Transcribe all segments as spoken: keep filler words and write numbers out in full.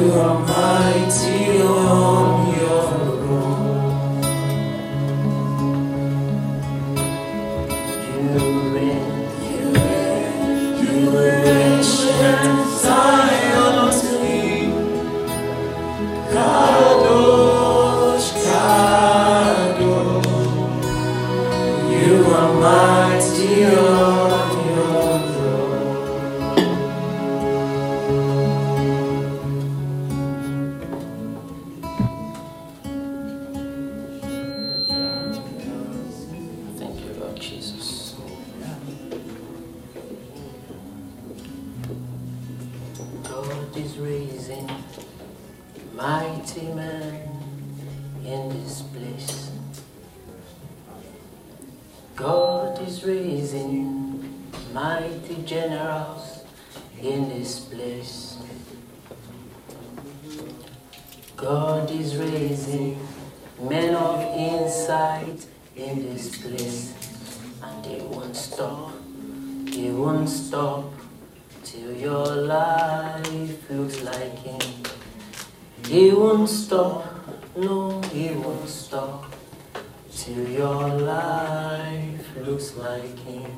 You are mighty on your throne. You reign, you reign, you reign, Zion's King. Kadosh, Kadosh. You are mighty on your throne. Thank you, Lord Jesus. God is raising mighty men in this place. God is raising mighty generals in this place. God is raising men of insight in this place. And they won't stop, they won't stop till your life looks like Him. He won't stop, no, He won't stop till your life looks like Him.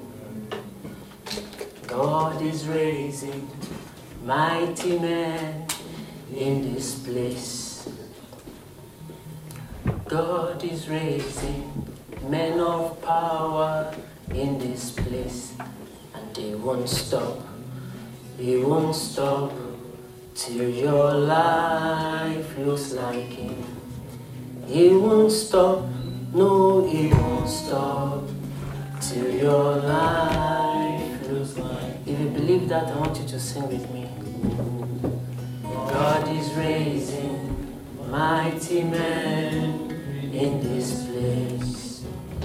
God is raising mighty men in this place. God is raising men of power in this place. And they won't stop, they won't stop till your life looks like Him. He won't stop, no, He won't stop till your life looks like. If you believe that, I want you to sing with me. God is raising mighty men in this place.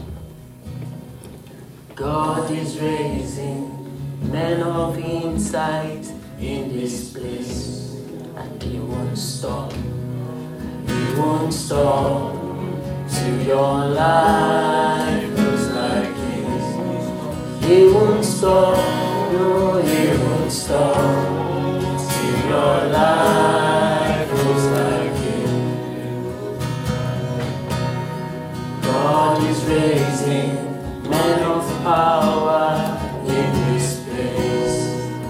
God is raising men of insight in this place. And He won't stop, He won't stop till your life looks like His. He won't stop, no, He won't stop till your life looks like His. God is raising men of power in this place.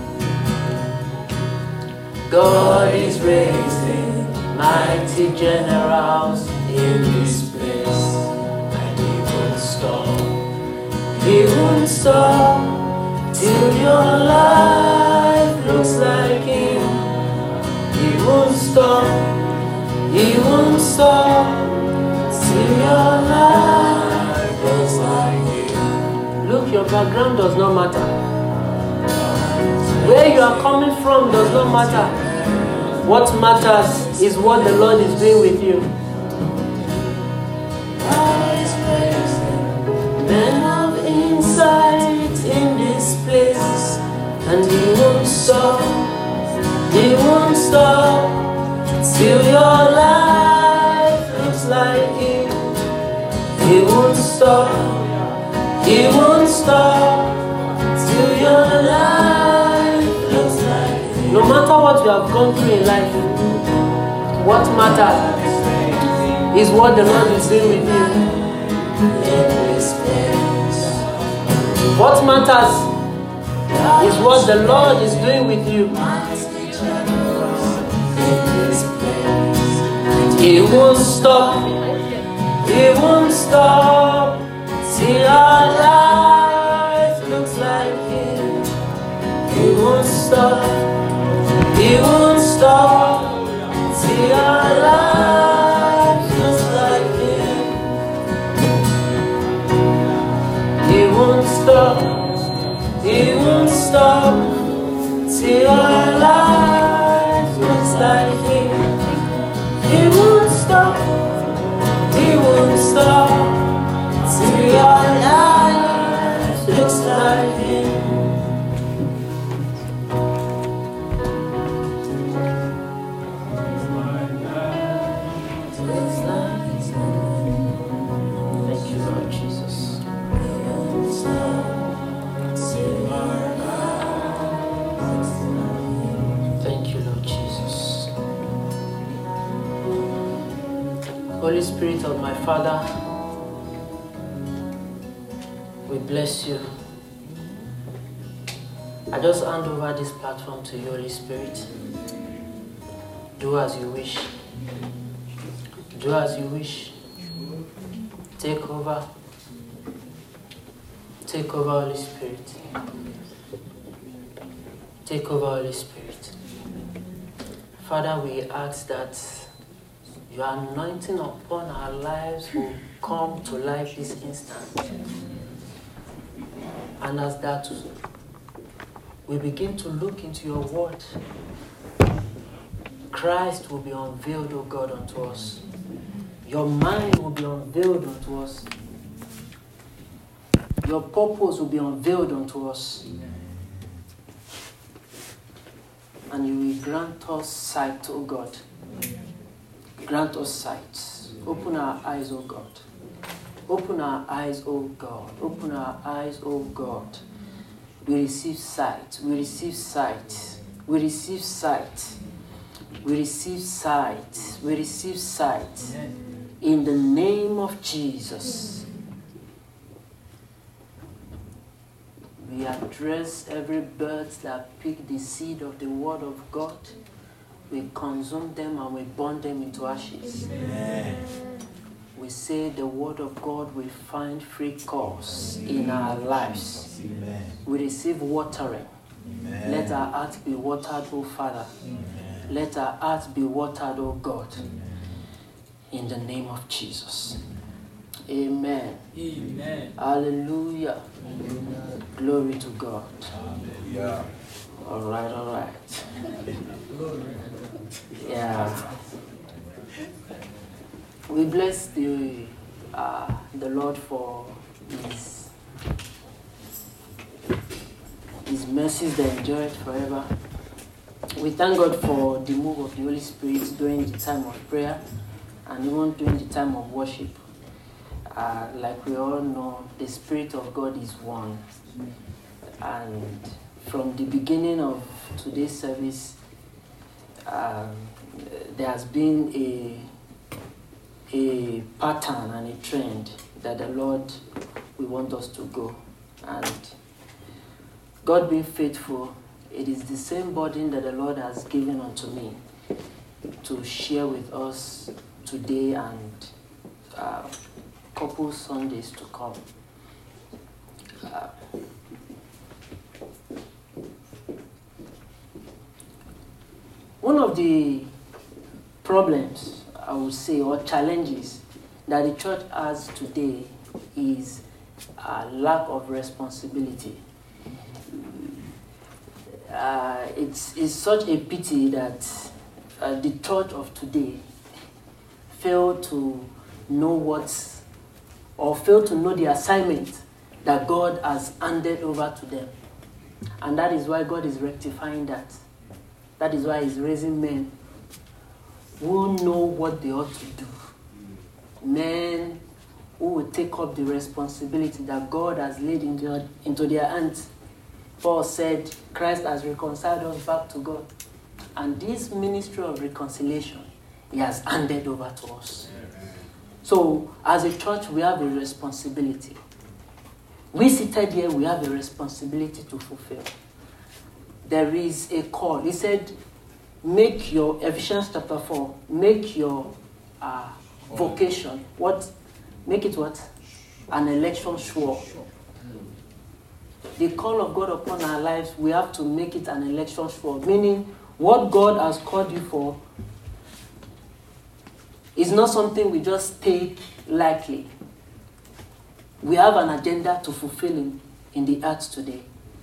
God is raising mighty generals in this place. And He won't stop, He won't stop till your life looks like Him. He won't stop, He won't stop till your life looks like Him. Look, your background does not matter. Where you are coming from does not matter. What matters is what the Lord is doing with you. Men of insight in this place. And He won't stop, He won't stop till your life looks like Him. He won't stop, He won't stop till your life looks like Him. No matter what you have gone through in life, what matters is what the Lord is doing with you. What matters is what the Lord is doing with you. He won't stop, He won't stop till our life looks like Him. He won't stop, He won't stop till our life looks like Him. He won't stop, He won't stop till our life looks like Him. He won't stop, He won't stop till your life looks like Him. Holy Spirit of my Father, we bless you. I just hand over this platform to you, Holy Spirit. Do as you wish. Do as you wish. Take over. Take over, Holy Spirit. Take over, Holy Spirit. Father, we ask that your anointing upon our lives will come to life this instant. And as that we begin to look into your word, Christ will be unveiled, O God, unto us. Your mind will be unveiled unto us. Your purpose will be unveiled unto us. And you will grant us sight, O God. Grant us sight. Open our eyes, O God. Open our eyes, O God. Open our eyes, O God. We receive sight. We receive sight. We receive sight. We receive sight. We receive sight. In the name of Jesus. We address every bird that pick the seed of the word of God. We consume them and we burn them into ashes. Amen. We say the word of God will find free course in our lives. Amen. We receive watering. Amen. Let our hearts be watered, O Father. Amen. Let our hearts be watered, O God. Amen. In the name of Jesus. Amen. Amen. Hallelujah. Amen. Glory to God. Hallelujah. All right, all right. Yeah. We bless the uh, the Lord for His His mercies that endure forever. We thank God for the move of the Holy Spirit during the time of prayer and even during the time of worship. Uh, like we all know, the Spirit of God is one. And from the beginning of today's service, um, there has been a a pattern and a trend that the Lord will want us to go. And God being faithful, it is the same burden that the Lord has given unto me to share with us today and uh, couple Sundays to come. Uh, one of the problems, I would say, or challenges that the church has today is a lack of responsibility. Uh, it's, it's such a pity that uh, the church of today failed to know what, or failed to know the assignment that God has handed over to them. And that is why God is rectifying that. That is why He's raising men who know what they ought to do. Men who will take up the responsibility that God has laid into, into their hands. Paul said, Christ has reconciled us back to God. And this ministry of reconciliation, He has handed over to us. So, as a church, we have a responsibility. We seated here, we have a responsibility to fulfill. There is a call. He said, make your, Ephesians chapter four, make your uh, vocation, what? Make it what? An election sure. The call of God upon our lives, we have to make it an election sure. Meaning, what God has called you for is not something we just take lightly. We have an agenda to fulfill in, in the earth today.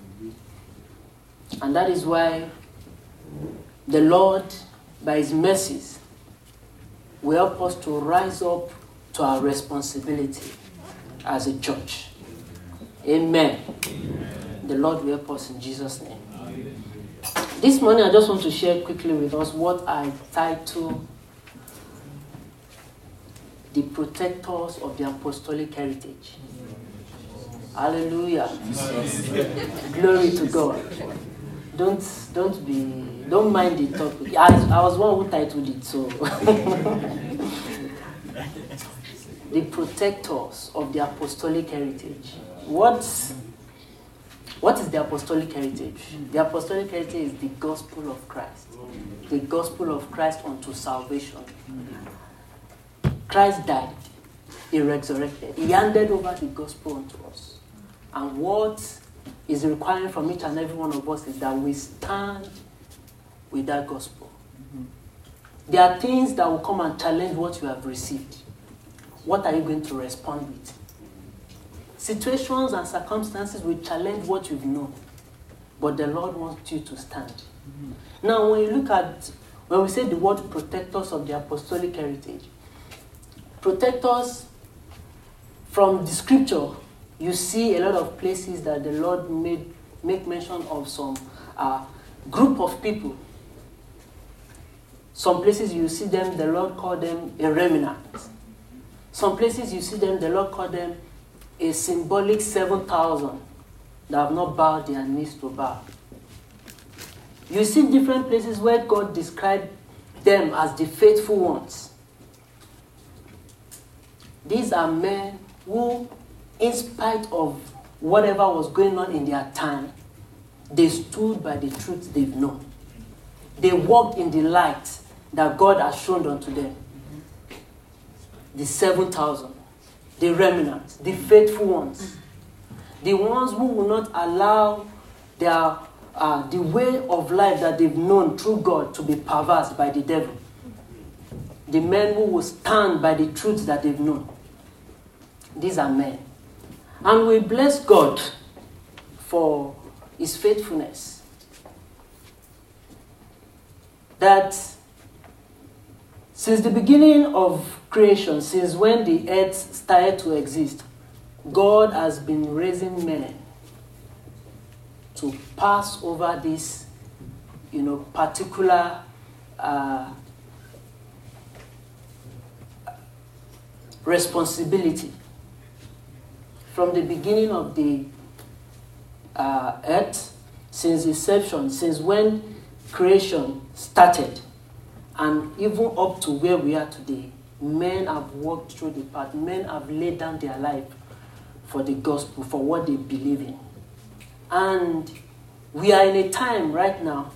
And that is why the Lord, by His mercies, will help us to rise up to our responsibility as a church. Amen. Amen. The Lord will help us in Jesus' name. Amen. This morning, I just want to share quickly with us what I title The Protectors of the Apostolic Heritage. Hallelujah. Glory to God. Don't don't be don't mind the topic. I, I was one who titled it, so the protectors of the apostolic heritage. What, what is the apostolic heritage? The apostolic heritage is the gospel of Christ. The gospel of Christ unto salvation. Christ died. He resurrected. He handed over the gospel unto us. And what is required from each and every one of us is that we stand with that gospel. Mm-hmm. There are things that will come and challenge what you have received. What are you going to respond with? Situations and circumstances will challenge what you've known. But the Lord wants you to stand. Mm-hmm. Now, when you look at, when we say the word protectors of the apostolic heritage, protectors from the scripture, you see a lot of places that the Lord made make mention of some uh, group of people. Some places you see them, the Lord called them a remnant. Some places you see them, the Lord called them a symbolic seven thousand that have not bowed their knees to bow. You see different places where God described them as the faithful ones. These are men who, in spite of whatever was going on in their time, they stood by the truth they've known. They walked in the light that God has shown unto them. The seven thousand, the remnants, the faithful ones, the ones who will not allow their uh, the way of life that they've known through God to be perverse by the devil. The men who will stand by the truth that they've known. These are men. And we bless God for his faithfulness. That since the beginning of creation, since when the earth started to exist, God has been raising men to pass over this, you know, particular uh, responsibility. From the beginning of the uh, earth, since inception, since when creation started, and even up to where we are today, men have walked through the path. Men have laid down their life for the gospel, for what they believe in. And we are in a time right now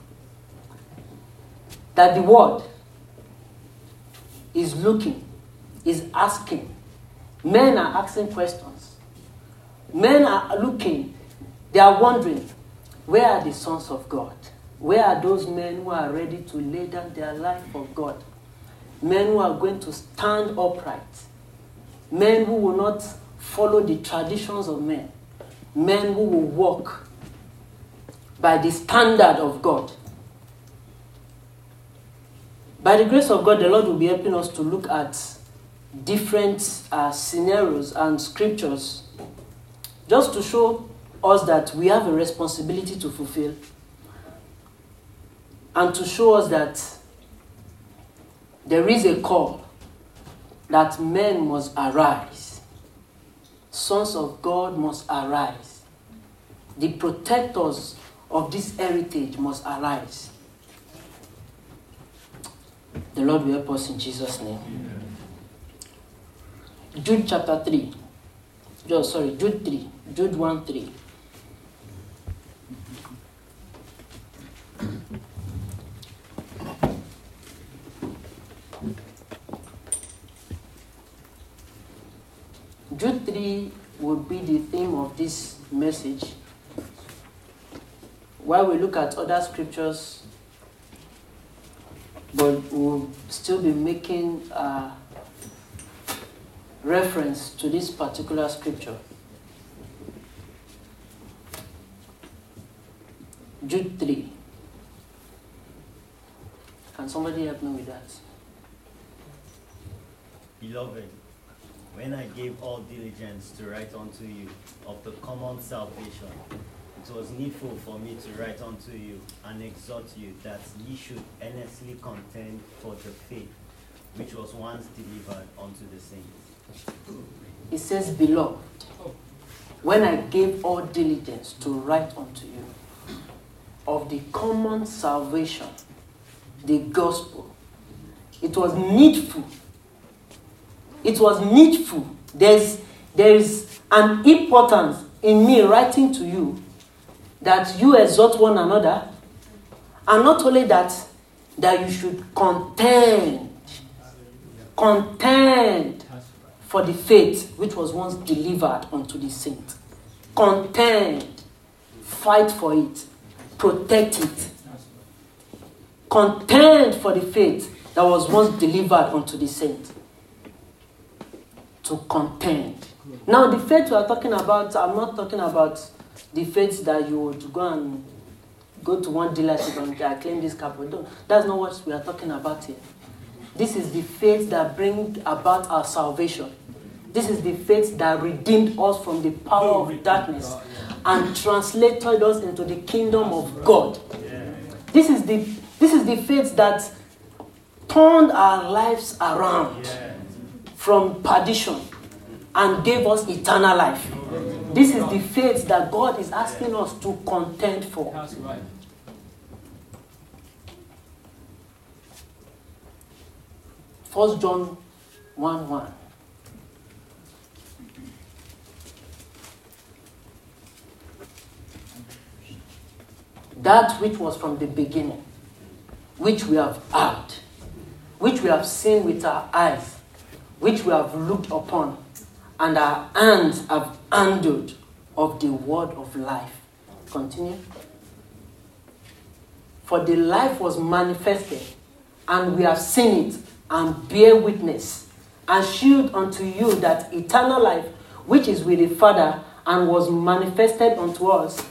that the world is looking, is asking. Men are asking questions. Men are looking. They are wondering, where are the sons of God? Where are those men who are ready to lay down their life for God? Men who are going to stand upright. Men who will not follow the traditions of men. Men who will walk by the standard of God. By the grace of God, the Lord will be helping us to look at different uh, scenarios and scriptures just to show us that we have a responsibility to fulfill, and to show us that there is a call that men must arise. Sons of God must arise. The protectors of this heritage must arise. The Lord will help us in Jesus' name. Jude chapter three. Oh, sorry, Jude three. Jude one three. Jude three would be the theme of this message. While we look at other scriptures, but we'll still be making uh, reference to this particular scripture. Jude three. Can somebody help me with that? Beloved, when I gave all diligence to write unto you of the common salvation, it was needful for me to write unto you and exhort you that ye should earnestly contend for the faith which was once delivered unto the saints. It says, beloved, when I gave all diligence to write unto you of the common salvation, the gospel, it was needful it was needful. There's, there's an importance in me writing to you that you exhort one another, and not only that, that you should contend, contend for the faith which was once delivered unto the saints. Contend, fight for it, protect it. Contend for the faith that was once delivered unto the saints. To contend. Now, the faith we are talking about, I'm not talking about the faith that you would go and go to one dealership and I claim this car. That's not what we are talking about here. This is the faith that brings about our salvation. This is the faith that redeemed us from the power of darkness and translated us into the kingdom of God. This is the, this is the faith that turned our lives around from perdition and gave us eternal life. This is the faith that God is asking us to contend for. That's right. First John one one. That which was from the beginning, which we have heard, which we have seen with our eyes, which we have looked upon, and our hands have handled of the word of life. Continue. For the life was manifested, and we have seen it, and bear witness, and shield unto you that eternal life, which is with the Father, and was manifested unto us.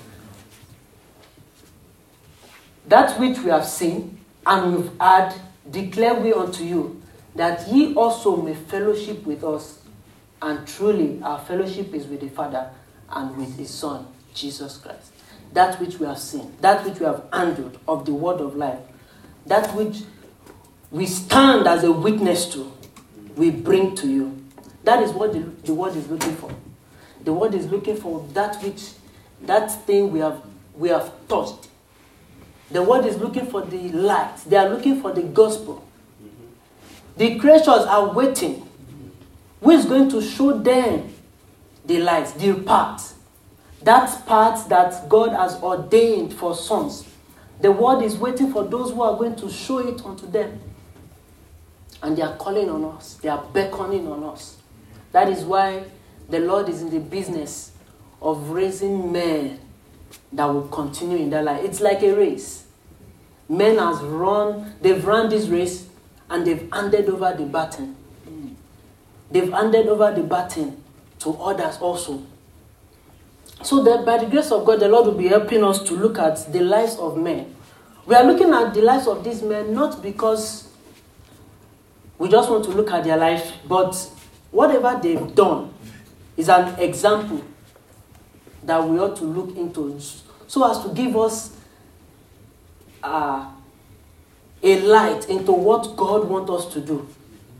That which we have seen, and we've heard, declare we unto you, that ye also may fellowship with us. And truly, our fellowship is with the Father and with His Son, Jesus Christ. That which we have seen, that which we have handled of the word of life, that which we stand as a witness to, we bring to you. That is what the, the word is looking for. The word is looking for that which, that thing we have, we have touched. The word is looking for the light. They are looking for the gospel. The creatures are waiting. Who is going to show them the light, the path? That path that God has ordained for sons. The word is waiting for those who are going to show it unto them. And they are calling on us. They are beckoning on us. That is why the Lord is in the business of raising men that will continue in their life. It's like a race. Men has run, they've run this race and they've handed over the baton. They've handed over the baton to others also. So that by the grace of God, the Lord will be helping us to look at the lives of men. We are looking at the lives of these men not because we just want to look at their life, but whatever they've done is an example that we ought to look into, so as to give us uh, a light into what God wants us to do.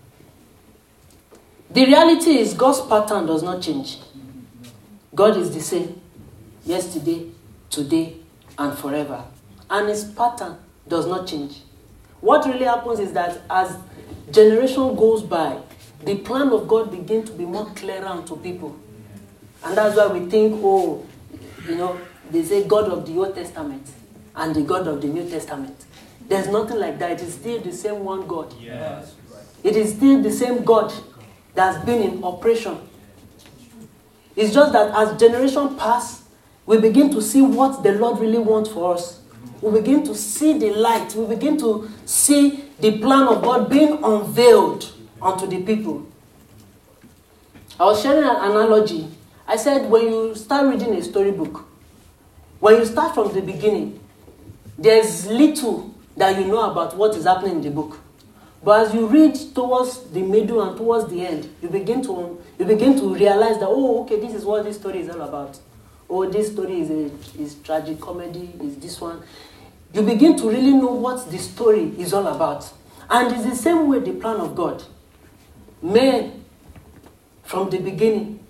The reality is God's pattern does not change. God is the same yesterday, today, and forever. And His pattern does not change. What really happens is that as generation goes by, the plan of God begins to be more clearer unto people. And that's why we think, oh, you know, they say God of the Old Testament and the God of the New Testament. There's nothing like that. It is still the same one God. Yes. It is still the same God that's been in operation. It's just that as generation pass, we begin to see what the Lord really wants for us. We begin to see the light. We begin to see the plan of God being unveiled unto the people. I was sharing an analogy. I said when you start reading a storybook, when you start from the beginning, there's little that you know about what is happening in the book. But as you read towards the middle and towards the end, you begin to you begin to realize that, oh, okay, this is what this story is all about. Oh, this story is a is tragic comedy, is this one. You begin to really know what the story is all about. And it's the same way the plan of God. Men, from the beginning,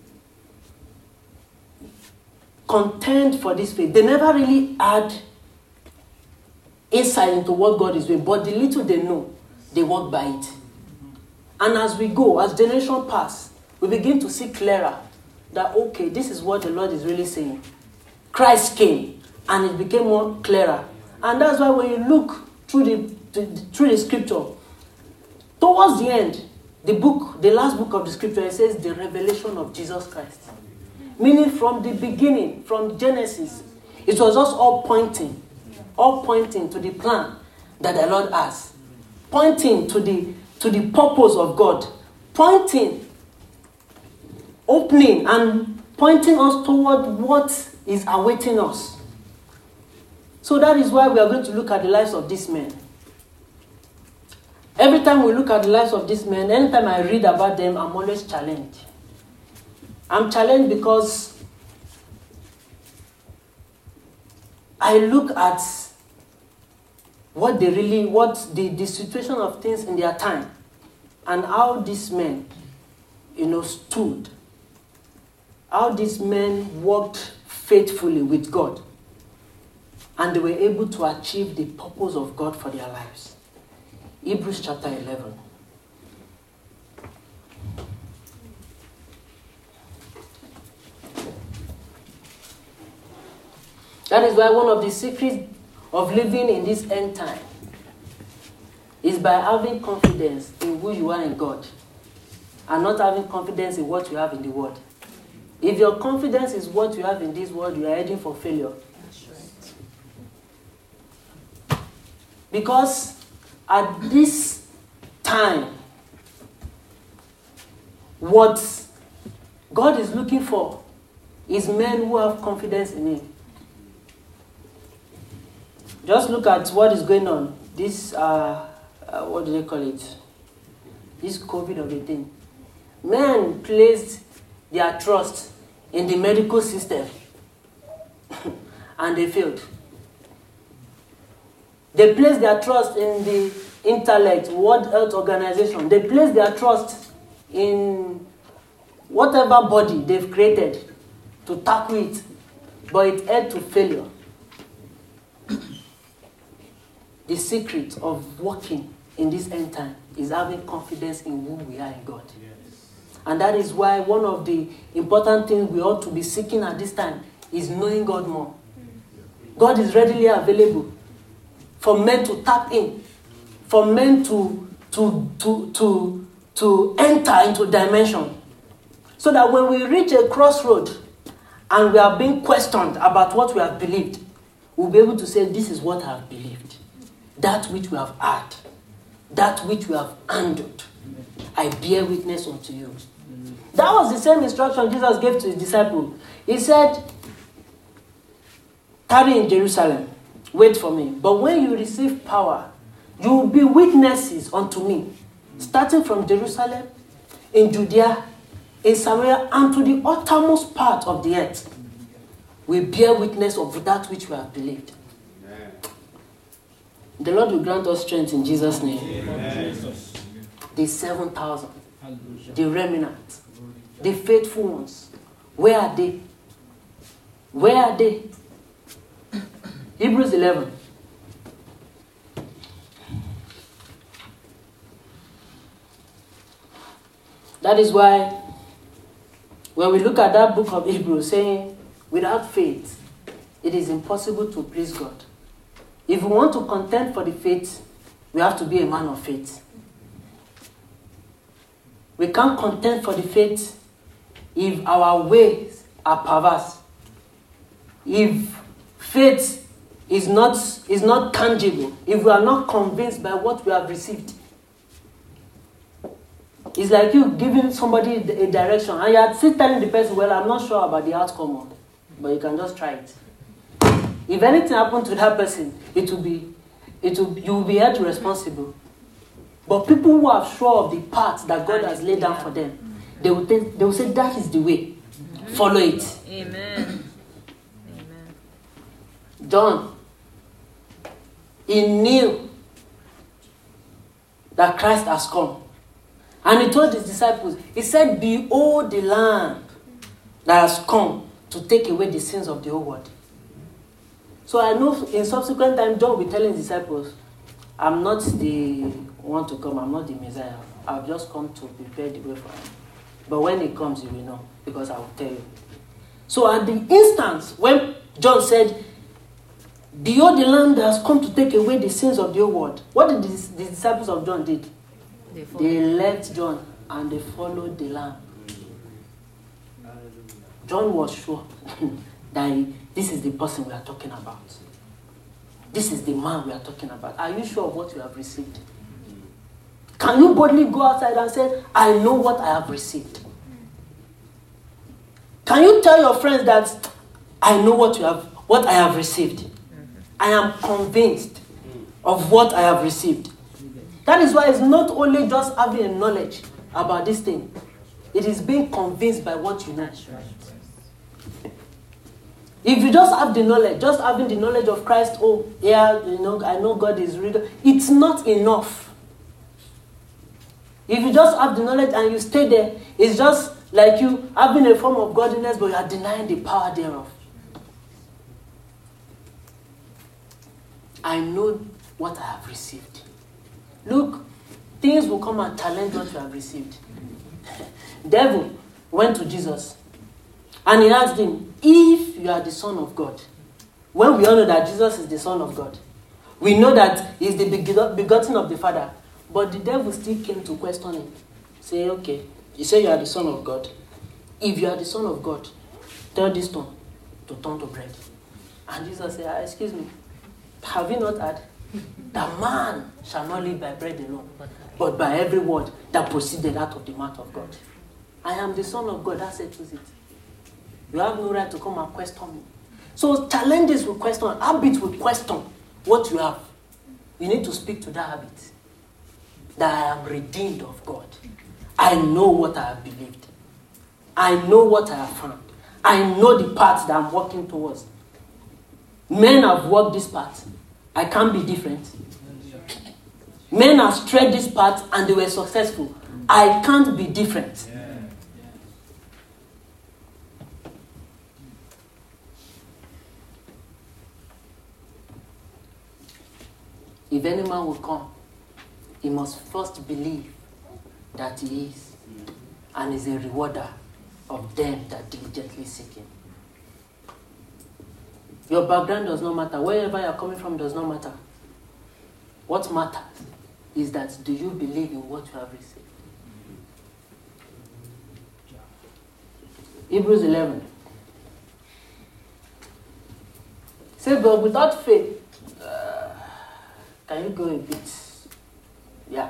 contend for this faith. They never really had insight into what God is doing, but the little they know, they walk by it. And as we go, as generation pass, we begin to see clearer that, okay, this is what the Lord is really saying. Christ came, and it became more clearer. And that's why when you look through the, the, through the scripture, towards the end, the book, the last book of the scripture, it says the revelation of Jesus Christ. Meaning from the beginning, from Genesis, it was just all pointing, all pointing to the plan that the Lord has. Pointing to the, to the purpose of God. Pointing, opening, and pointing us toward what is awaiting us. So that is why we are going to look at the lives of these men. Every time we look at the lives of these men, anytime I read about them, I'm always challenged. I'm challenged because I look at what they really, what the, the situation of things in their time, and how these men, you know, stood. How these men worked faithfully with God. And they were able to achieve the purpose of God for their lives. Hebrews chapter eleven. That is why one of the secrets of living in this end time is by having confidence in who you are in God and not having confidence in what you have in the world. If your confidence is what you have in this world, you are heading for failure. Because at this time, what God is looking for is men who have confidence in Him. Just look at what is going on. This, uh, uh, what do they call it? This COVID of a thing. Men placed their trust in the medical system and they failed. They placed their trust in the intellect, World Health Organization. They placed their trust in whatever body they've created to tackle it, but it led to failure. The secret of working in this end time is having confidence in who we are in God. Yes. And that is why one of the important things we ought to be seeking at this time is knowing God more. God is readily available for men to tap in, for men to, to, to, to, to enter into dimension. So that when we reach a crossroad and we are being questioned about what we have believed, we'll be able to say, this is what I have believed. That which we have heard, that which we have handled, I bear witness unto you. That was the same instruction Jesus gave to his disciples. He said, tarry in Jerusalem, wait for me. But when you receive power, you will be witnesses unto me, starting from Jerusalem, in Judea, in Samaria, and to the uttermost part of the earth. We bear witness of that which we have believed. The Lord will grant us strength in Jesus' name. Amen. The seven thousand, the remnant, the faithful ones. Where are they? Where are they? Hebrews eleven. That is why when we look at that book of Hebrews saying, without faith, it is impossible to please God. If we want to contend for the faith, we have to be a man of faith. We can't contend for the faith if our ways are perverse. If faith is not, is not tangible, if we are not convinced by what we have received. It's like you giving somebody a direction and you are still telling the person, well, I'm not sure about the outcome, but you can just try it. If anything happened to that person, it will be, it will, you will be held responsible. But people who are sure of the path that God has laid down for them, they will, think, they will say, that is the way. Follow it. Amen. Amen. John, he knew that Christ has come. And he told his disciples, he said, behold the Lamb that has come to take away the sins of the whole world. So I know in subsequent time, John will be telling his disciples, I'm not the one to come, I'm not the Messiah. I've just come to prepare the way for him. But when he comes, you will know, because I will tell you. So at the instance when John said, behold, the Lamb that has come to take away the sins of the whole world, what did the, the disciples of John did? They, they left John and they followed the Lamb. John was sure that he, this is the person we are talking about. This is the man we are talking about. Are you sure of what you have received? Can you boldly go outside and say, I know what I have received? Can you tell your friends that I know what you have, what I have received? I am convinced of what I have received. That is why it's not only just having a knowledge about this thing. It is being convinced by what you know. If you just have the knowledge, just having the knowledge of Christ, oh, yeah, you know, I know God is real, it's not enough. If you just have the knowledge and you stay there, it's just like you having a form of godliness, but you are denying the power thereof. I know what I have received. Look, things will come and challenge what you have received. Devil went to Jesus and he asked him, if you are the Son of God, when we all know that Jesus is the Son of God, we know that he is the begotten of the Father, but the devil still came to question him. Say, okay, you say you are the Son of God. If you are the Son of God, tell this stone to turn to bread. And Jesus said, ah, excuse me, have you not heard that man shall not live by bread alone, but by every word that proceeded out of the mouth of God? I am the Son of God, that settles it. You have no right to come and question me. So challenges will question, habits will question what you have. You need to speak to that habit. That I am redeemed of God. I know what I have believed. I know what I have found. I know the path that I'm walking towards. Men have walked this path. I can't be different. Men have tread this path and they were successful. I can't be different. If any man will come, he must first believe that he is and is a rewarder of them that diligently seek him. Your background does not matter. Wherever you are coming from does not matter. What matters is that do you believe in what you have received? Hebrews eleven. Say, but without faith, uh, can you go a bit? Yeah.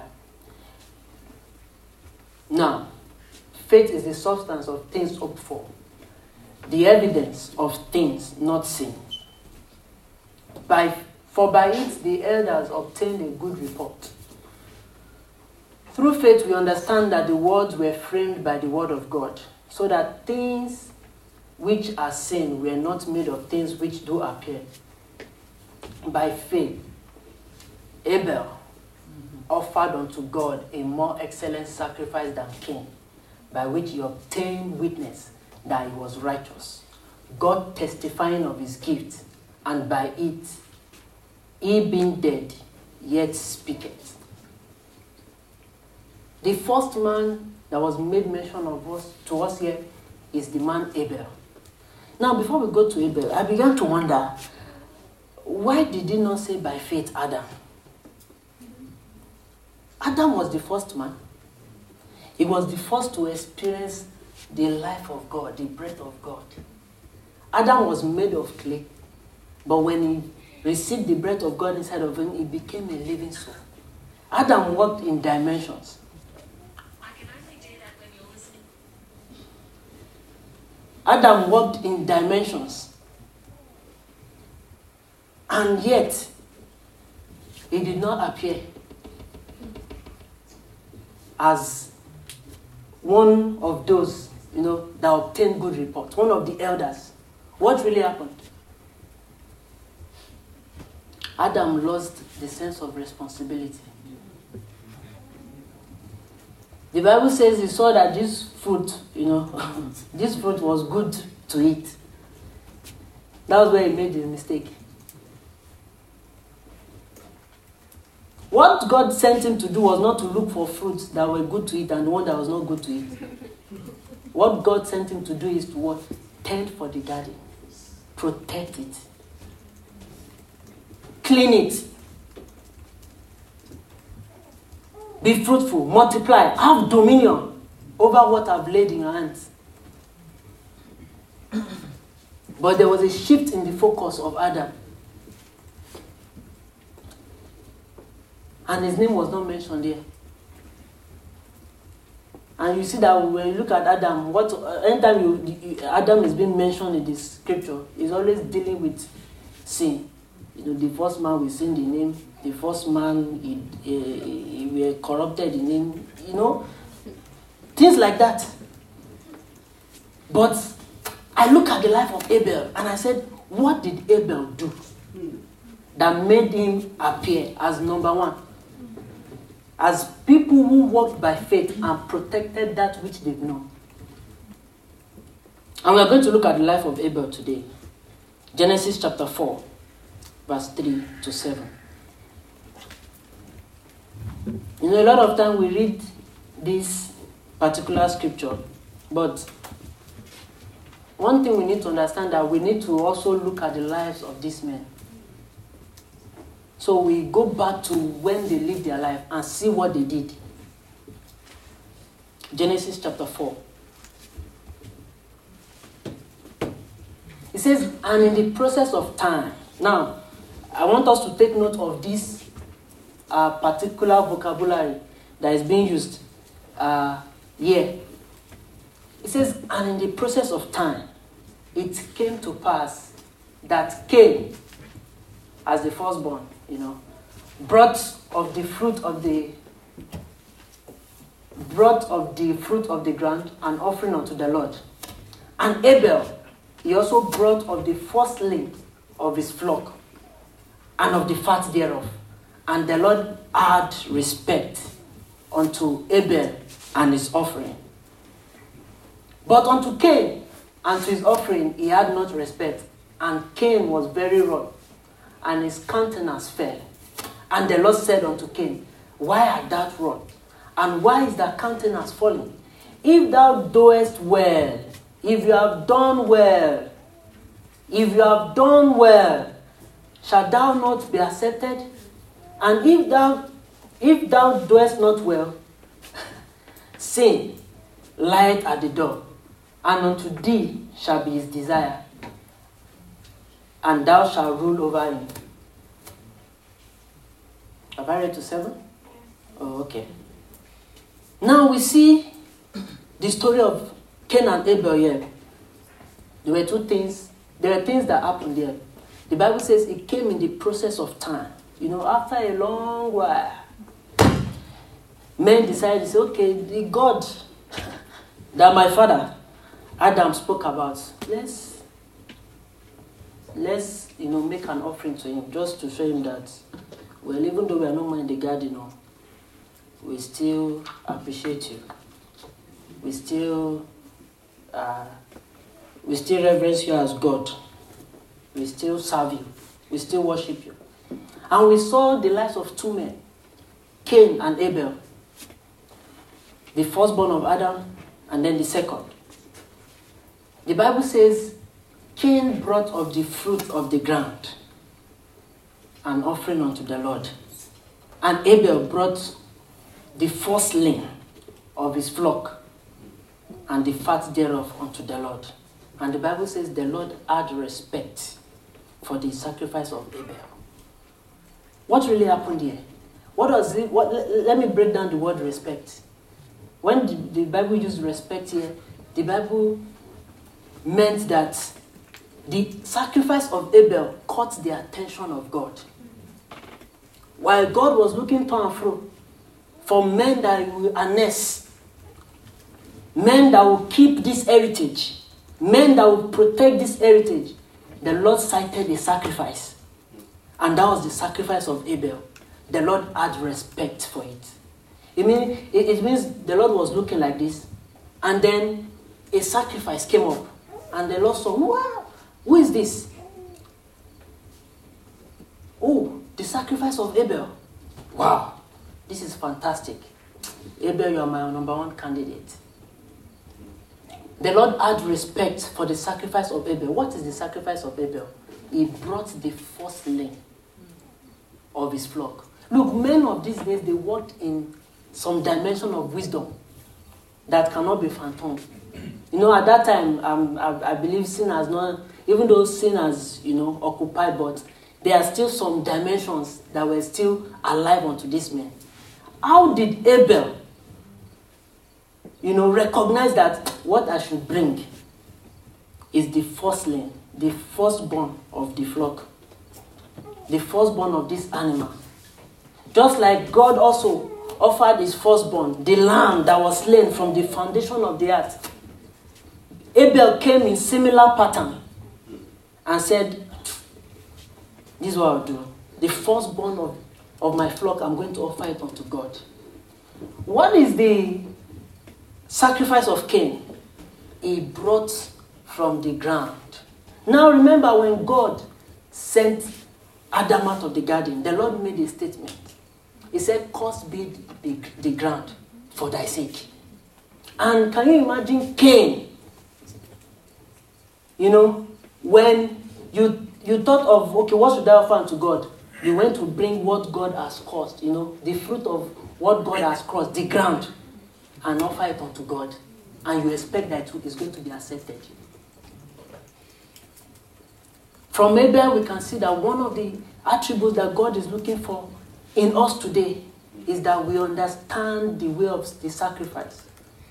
Now, faith is the substance of things hoped for, the evidence of things not seen. By, for by it the elders obtained a good report. Through faith we understand that the worlds were framed by the word of God, so that things which are seen were not made of things which do appear. By faith, Abel offered unto God a more excellent sacrifice than Cain, by which he obtained witness that he was righteous, God testifying of his gift, and by it, he being dead, yet speaketh. The first man that was made mention of us to us here is the man Abel. Now, before we go to Abel, I began to wonder, why did he not say by faith Adam? Adam was the first man. He was the first to experience the life of God, the breath of God. Adam was made of clay, but when he received the breath of God inside of him, he became a living soul. Adam walked in dimensions. Adam walked in dimensions. And yet, he did not appear as one of those, you know, that obtained good report, one of the elders. What really happened? Adam lost the sense of responsibility. The Bible says he saw that this fruit, you know, this fruit was good to eat. That was where he made the mistake. What God sent him to do was not to look for fruits that were good to eat and the one that was not good to eat. What God sent him to do is to what? Tend for the garden. Protect it. Clean it. Be fruitful. Multiply. Have dominion over what I've laid in your hands. But there was a shift in the focus of Adam. And his name was not mentioned there. And you see that when you look at Adam, what anytime you, you, Adam is being mentioned in this scripture, he's always dealing with sin. You know, the first man we sinned in him. The first man he, he, he were corrupted in him. You know, things like that. But I look at the life of Abel and I said, what did Abel do that made him appear as number one? As people who walked by faith and protected that which they've known. And we are going to look at the life of Abel today. Genesis chapter four, verse three to seven. You know, a lot of time we read this particular scripture, but one thing we need to understand that we need to also look at the lives of these men. So we go back to when they lived their life and see what they did. Genesis chapter four. It says, and in the process of time. Now, I want us to take note of this uh, particular vocabulary that is being used uh, here. It says, and in the process of time, it came to pass that Cain, as the firstborn, you know, brought of the fruit of the brought of the fruit of the ground an offering unto the Lord. And Abel, he also brought of the firstling of his flock and of the fat thereof. And the Lord had respect unto Abel and his offering. But unto Cain and to his offering he had not respect. And Cain was very wroth, and his countenance fell. And the Lord said unto Cain, why art thou wroth? And why is thy countenance falling? If thou doest well, if you have done well, if you have done well, shall thou not be accepted? And if thou if thou doest not well, sin lieth at the door, and unto thee shall be his desire, and thou shalt rule over him. Have I read to seven? Oh, okay. Now we see the story of Cain and Abel here. There were two things. There were things that happened there. The Bible says it came in the process of time. You know, after a long while, men decided to say, okay, the God that my father Adam spoke about, let's let's you know make an offering to him, just to show him that, well, even though we are not more in the garden, you know, we still appreciate you. We still uh, we still reverence you as God. We still serve you. We still worship you. And we saw the lives of two men, Cain and Abel. The firstborn of Adam, and then the second. The Bible says, Cain brought of the fruit of the ground an offering unto the Lord. And Abel brought the firstling of his flock and the fat thereof unto the Lord. And the Bible says the Lord had respect for the sacrifice of Abel. What really happened here? What was it? What, let, let me break down the word respect. When the, the Bible used respect here, the Bible meant that the sacrifice of Abel caught the attention of God. While God was looking to and fro for men that will harness, men that will keep this heritage, men that will protect this heritage, the Lord cited a sacrifice. And that was the sacrifice of Abel. The Lord had respect for it. It, mean, it, it means the Lord was looking like this, and then a sacrifice came up, and the Lord saw, wow, who is this? Oh, the sacrifice of Abel. wow, this is fantastic. Abel, you are my number one candidate. The Lord had respect for the sacrifice of Abel. What is the sacrifice of Abel? He brought the firstling of his flock. Look, men of these days, they walked in some dimension of wisdom that cannot be fathomed. You know, at that time, um, I, I believe sin has not, even though sin has, you know, occupied, but there are still some dimensions that were still alive unto these men. How did Abel, you know, recognize that what I should bring is the firstling, the firstborn of the flock, the firstborn of this animal? Just like God also offered his firstborn, the lamb that was slain from the foundation of the earth. Abel came in similar pattern and said, this is what I'll do. The firstborn of, of my flock, I'm going to offer it unto God. What is the sacrifice of Cain? He brought from the ground. Now remember, when God sent Adam out of the garden, the Lord made a statement. He said, cursed be the, the ground for thy sake. And can you imagine Cain? You know, when you you thought of, okay, what should I offer unto God? You went to bring what God has caused, you know, the fruit of what God has caused, the ground, and offer it unto God. And you expect that it's going to be accepted. From Abel, we can see that one of the attributes that God is looking for in us today is that we understand the way of the sacrifice.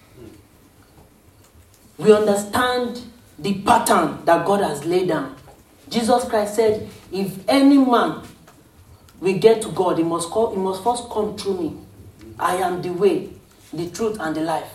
We understand the pattern that God has laid down. Jesus Christ said, if any man will get to God, he must, call, he must first come through me. I am the way, the truth, and the life.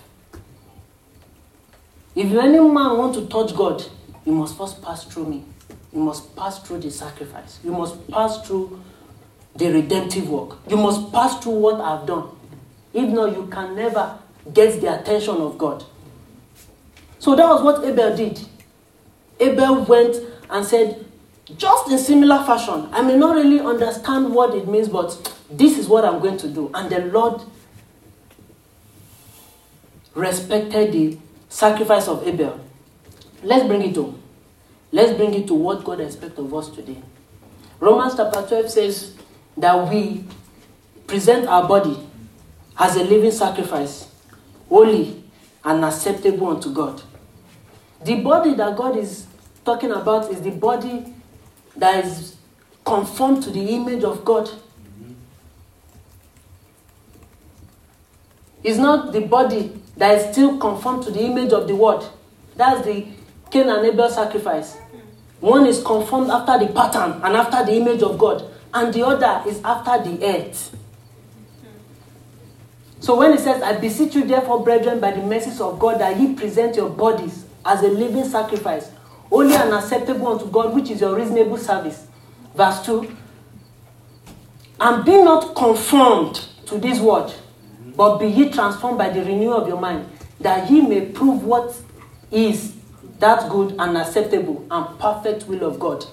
If any man want to touch God, he must first pass through me. You must pass through the sacrifice. You must pass through the redemptive work. You must pass through what I've done. If not, you can never get the attention of God. So that was what Abel did. Abel went and said, just in similar fashion, I may not really understand what it means, but this is what I'm going to do. And the Lord respected the sacrifice of Abel. Let's bring it home. Let's bring it to what God expects of us today. Romans chapter twelve says that we present our body as a living sacrifice, holy and acceptable unto God. The body that God is talking about is the body that is conformed to the image of God. It's not the body that is still conformed to the image of the world. That's the Cain and Abel sacrifice. One is conformed after the pattern and after the image of God, and the other is after the earth. So when it says, I beseech you therefore, brethren, by the mercies of God, that ye present your bodies as a living sacrifice, holy and acceptable unto God, which is your reasonable service. Verse two. And be not conformed to this world, but be ye transformed by the renewal of your mind, that ye may prove what is that good and acceptable and perfect will of God.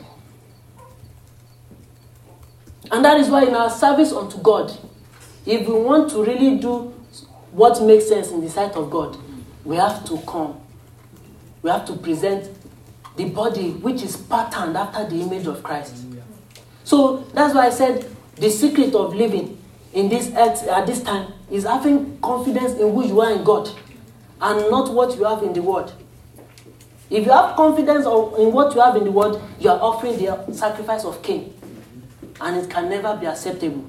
And that is why in our service unto God, if we want to really do what makes sense in the sight of God, we have to come. We have to present the body which is patterned after the image of Christ. So that's why I said the secret of living in this earth at this time is having confidence in who you are in God and not what you have in the world. If you have confidence in what you have in the world, you are offering the sacrifice of Cain, and it can never be acceptable.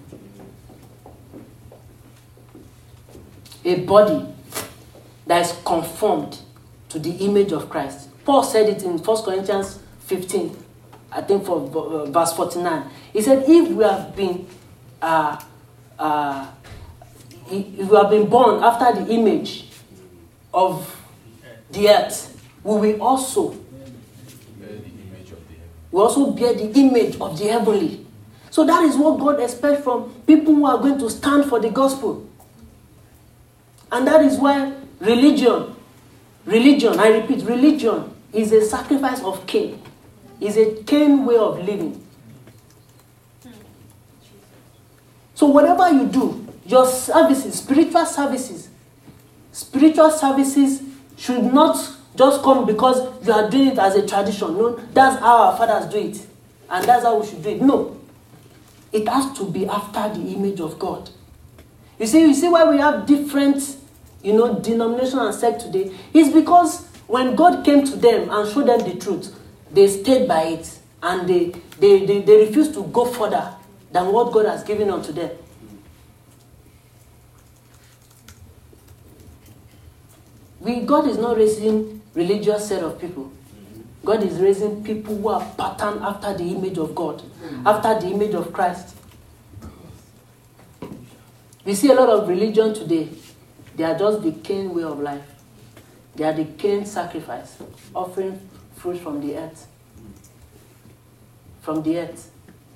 A body that is conformed to the image of Christ. Paul said it in First Corinthians fifteen, I think for uh, verse forty-nine. He said, if we have been uh, uh, if we have been born after the image of the earth, we will also bear the image of the we also bear the image of the heavenly. So that is what God expects from people who are going to stand for the gospel. And that is why religion, religion, I repeat, religion is a sacrifice of Cain. Is a Cain way of living. So So whatever you do, your services, spiritual services, spiritual services should not just come because you are doing it as a tradition. No, that's how our fathers do it. And that's how we should do it. No. It has to be after the image of God. You see, you see why we have different, you know, denomination and sect today? It's because when God came to them and showed them the truth, they stayed by it. And they, they, they, they refused to go further than what God has given unto them. We, God is not raising religious set of people. God is raising people who are patterned after the image of God, after the image of Christ. We see a lot of religion today. They are just the Cain way of life. They are the Cain sacrifice, offering fruit from the earth. From the earth.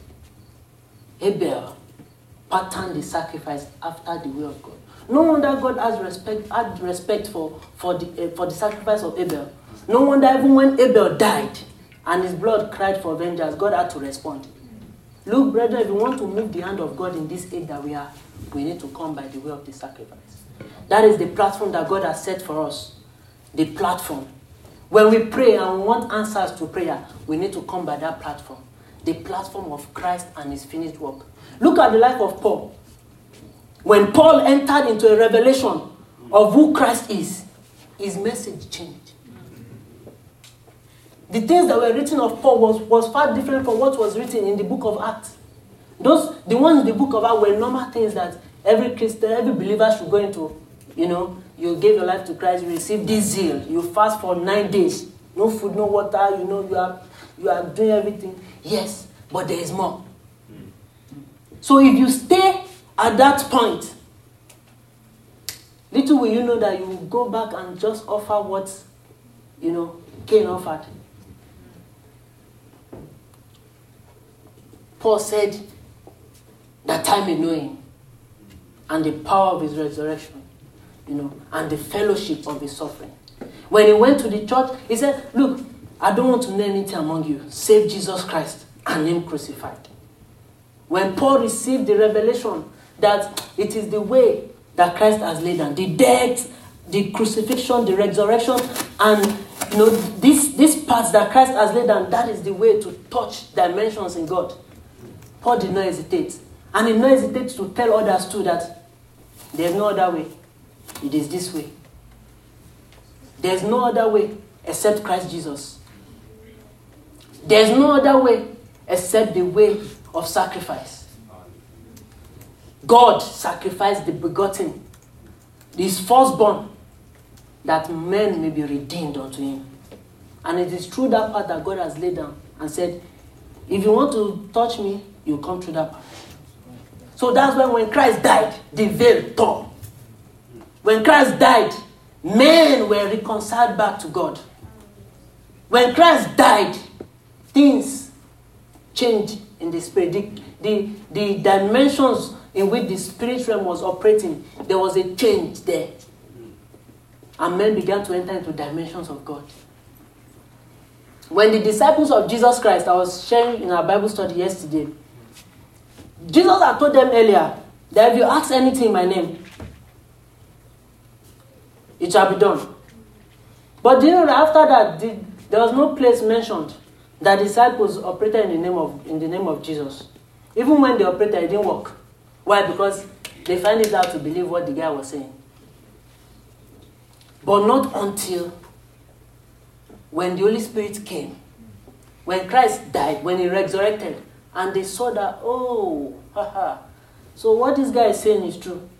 Abel patterned the sacrifice after the way of God. No wonder God has respect, had respect for, for, the, uh, for the sacrifice of Abel. No wonder even when Abel died and his blood cried for vengeance, God had to respond. Look, brethren, if we want to move the hand of God in this age that we are, we need to come by the way of the sacrifice. That is the platform that God has set for us. The platform. When we pray and we want answers to prayer, we need to come by that platform. The platform of Christ and his finished work. Look at the life of Paul. When Paul entered into a revelation of who Christ is, his message changed. The things that were written of Paul was, was far different from what was written in the book of Acts. Those, the ones in the book of Acts were normal things that every Christian, every believer should go into. You know, you gave your life to Christ, you receive this zeal, you fast for nine days, no food, no water, you know, you are, you are doing everything. Yes, but there is more. So if you stay at that point, little will you know that you will go back and just offer what, you know, Cain offered. Paul said that I may know him and the power of his resurrection, you know, and the fellowship of his suffering. When he went to the church, he said, look, I don't want to know anything among you save Jesus Christ and him crucified. When Paul received the revelation that it is the way that Christ has laid down, the death, the crucifixion, the resurrection, and you know this this parts that Christ has laid down, that is the way to touch dimensions in God. Paul did not hesitate, and he did not hesitate to tell others too that there is no other way. It is this way. There is no other way except Christ Jesus. There is no other way except the way of sacrifice. God sacrificed the begotten, his firstborn, that men may be redeemed unto him. And it is through that path that God has laid down and said, if you want to touch me, you come through that path. So that's why when Christ died, the veil tore. When Christ died, men were reconciled back to God. When Christ died, things changed in the spirit. The, the, the dimensions in which the spirit realm was operating, there was a change there. And men began to enter into dimensions of God. When the disciples of Jesus Christ, I was sharing in our Bible study yesterday, Jesus had told them earlier that if you ask anything in my name, it shall be done. But do you know that after that, the, there was no place mentioned that disciples operated in the name of in the name of Jesus. Even when they operated, it didn't work. Why? Because they find it hard to believe what the guy was saying. But not until when the Holy Spirit came, when Christ died, when he resurrected, and they saw that, oh, haha, so what this guy is saying is true.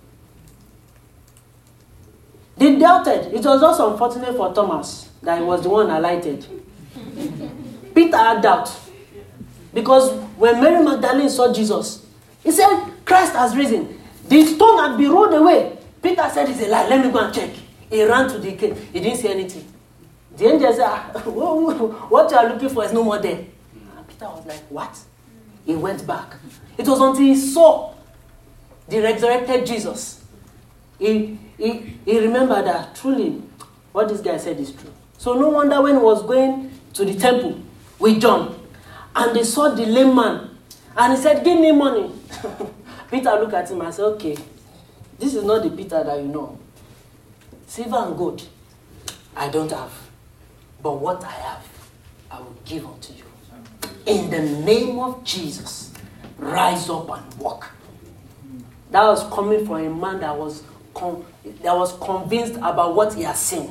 They doubted. It was just unfortunate for Thomas that he was the one alighted. Peter had doubt. Because when Mary Magdalene saw Jesus, he said, Christ has risen. The stone had been rolled away. Peter said, it's a lie. Let me go and check. He ran to the cave. He didn't see anything. The angel said, ah, what you are looking for is no more there. And Peter was like, what? He went back. It was until he saw the resurrected Jesus. He, he, he remembered that truly what this guy said is true. So no wonder when he was going to the temple with John, and they saw the lame man, and he said, give me money. Peter looked at him and said, okay, this is not the Peter that you know. Silver and gold, I don't have. But what I have, I will give unto you. In the name of Jesus, rise up and walk. That was coming from a man that was, con- that was convinced about what he has seen.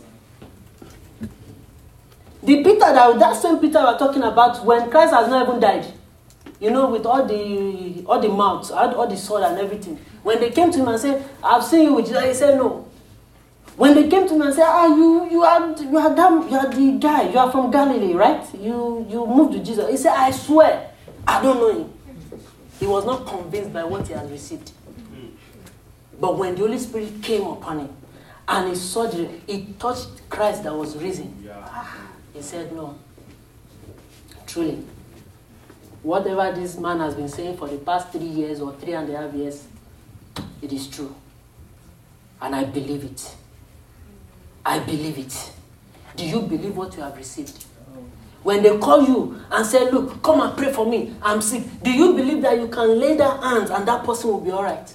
The Peter, that, that same Peter we're talking about, when Christ has not even died, you know, with all the all the mouths, all, all the sword and everything. When they came to him and said, I've seen you with Jesus, he said no. When they came to him and said, ah, you you are you are that, you are the guy, you are from Galilee, right? You you moved to Jesus. He said, I swear, I don't know him. He was not convinced by what he had received. But when the Holy Spirit came upon him and he saw the, he touched Christ that was risen, ah, he said, no. Truly, whatever this man has been saying for the past three years or three and a half years, it is true. And I believe it. I believe it. Do you believe what you have received? When they call you and say, look, come and pray for me, I'm sick. Do you believe that you can lay their hands and that person will be all right?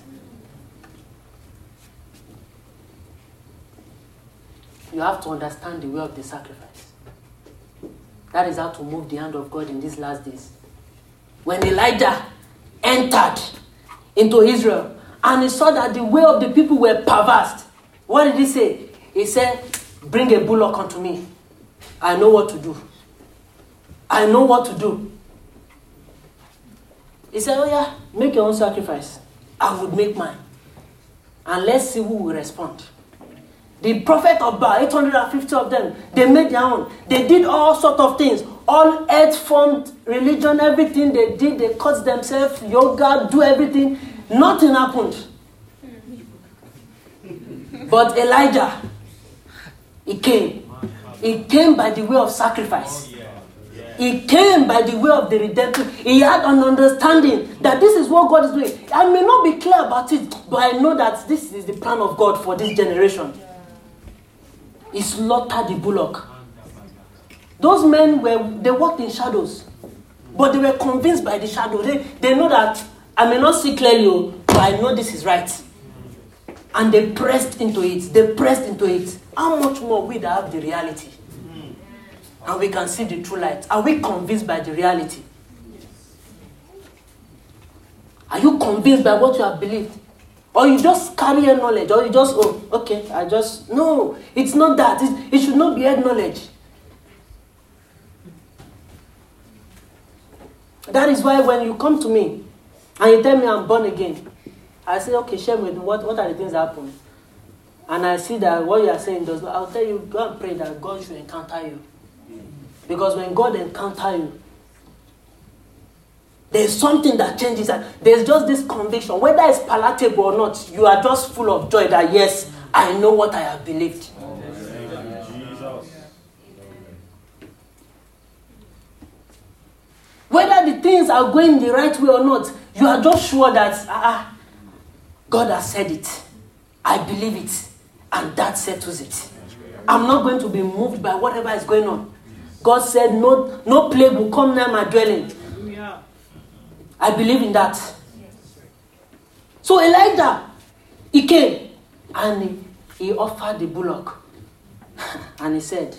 You have to understand the way of the sacrifice. That is how to move the hand of God in these last days. When Elijah entered into Israel and he saw that the way of the people were perverse, what did he say? He said, bring a bullock unto me. I know what to do. I know what to do. He said, oh yeah, make your own sacrifice. I would make mine. And let's see who will respond. The prophet of Baal, eight hundred fifty of them, they made their own. They did all sorts of things. All earth-formed religion, everything they did, they cut themselves, yoga, do everything. Nothing happened. But Elijah, he came. He came by the way of sacrifice. He came by the way of the redemption. He had an understanding that this is what God is doing. I may not be clear about it, but I know that this is the plan of God for this generation. He slaughtered the bullock. Those men were, they walked in shadows, but they were convinced by the shadow. They, they know that I may not see clearly, but I know this is right. And they pressed into it. They pressed into it. How much more we that have the reality? And we can see the true light. Are we convinced by the reality? Are you convinced by what you have believed? Or you just carry a knowledge? Or you just, oh, okay, I just... No, it's not that. It, it should not be head knowledge. That is why when you come to me and you tell me I'm born again, I say, okay, share with me what, what are the things that happen. And I see that what you are saying does not... I'll tell you, go and pray that God should encounter you. Because when God encounters you, there's something that changes. There's just this conviction. Whether it's palatable or not, you are just full of joy that, yes, I know what I have believed. Whether the things are going the right way or not, you are just sure that, ah, God has said it. I believe it. And that settles it. I'm not going to be moved by whatever is going on. God said, no, no plague will come near my dwelling. I believe in that. So Elijah, he came and he, he offered the bullock. And he said,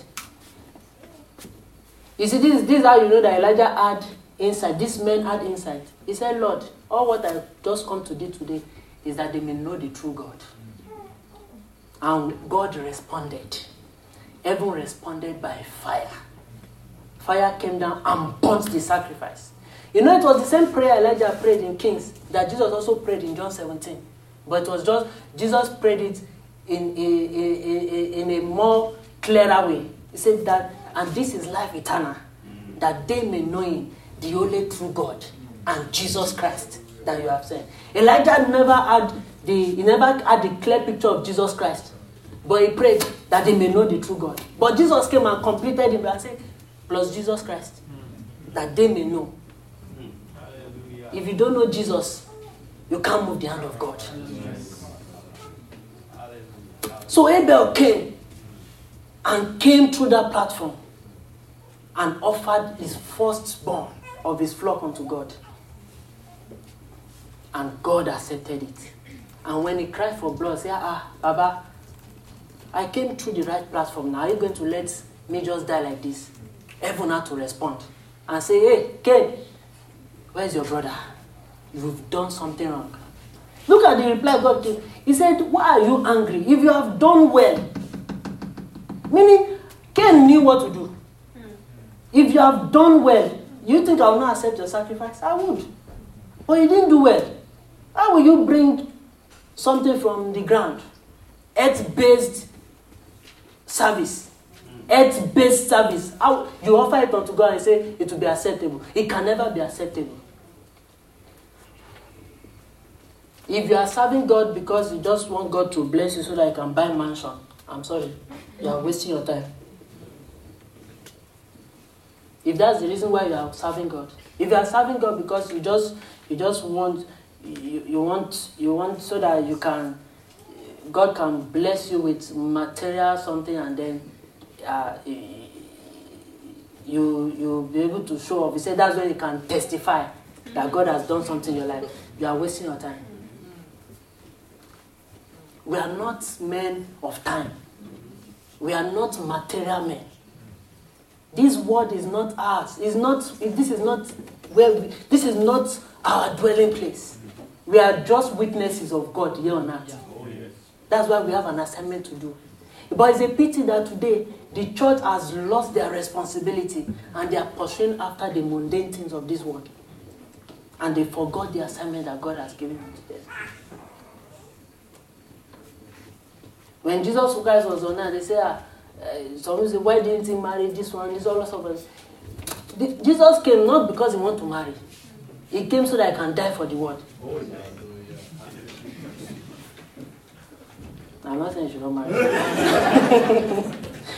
you see, this, this is how you know that Elijah had insight. This man had insight. He said, Lord, all what I just come to do today is that they may know the true God. And God responded. Heaven responded by fire. Fire came down and burnt the sacrifice. You know, it was the same prayer Elijah prayed in Kings that Jesus also prayed in John seventeen. But it was just, Jesus prayed it in a, a, a, in a more clearer way. He said that, and this is life eternal, that they may know him, the only true God, and Jesus Christ that you have sent. Elijah never had the, he never had the clear picture of Jesus Christ. But he prayed that they may know the true God. But Jesus came and completed it and said, plus Jesus Christ, that they may know. If you don't know Jesus, you can't move the hand of God. So Abel came and came through that platform and offered his firstborn of his flock unto God. And God accepted it. And when he cried for blood, say, ah, Baba, I came through the right platform now. Are you going to let me just die like this? Heaven had to respond and say, hey, Cain, where's your brother? You've done something wrong. Look at the reply God gave. He said, why are you angry? If you have done well. Meaning, Cain knew what to do. If you have done well, you think I will not accept your sacrifice? I would. But you didn't do well. How will you bring something from the ground? Earth-based service. Earth-based service. How you offer it unto God and say it will be acceptable. It can never be acceptable. If you are serving God because you just want God to bless you so that you can buy a mansion, I'm sorry. You are wasting your time. If that's the reason why you are serving God. If you are serving God because you just you just want you, you want you want so that you can God can bless you with material something and then uh, you you'll be able to show off. He said that's when you can testify that God has done something in your life. You are wasting your time. We are not men of time. We are not material men. This world is not ours. It's not. This is not where. We, this is not our dwelling place. We are just witnesses of God here on earth. That's why we have an assignment to do. But it's a pity that today the church has lost their responsibility and they are pursuing after the mundane things of this world, and they forgot the assignment that God has given them to them. When Jesus Christ was on earth, they say, ah, uh, some say, why didn't he marry this one, this all of us? Jesus came not because he wanted to marry. He came so that he can die for the world. Oh, yeah. I'm not saying you should not marry.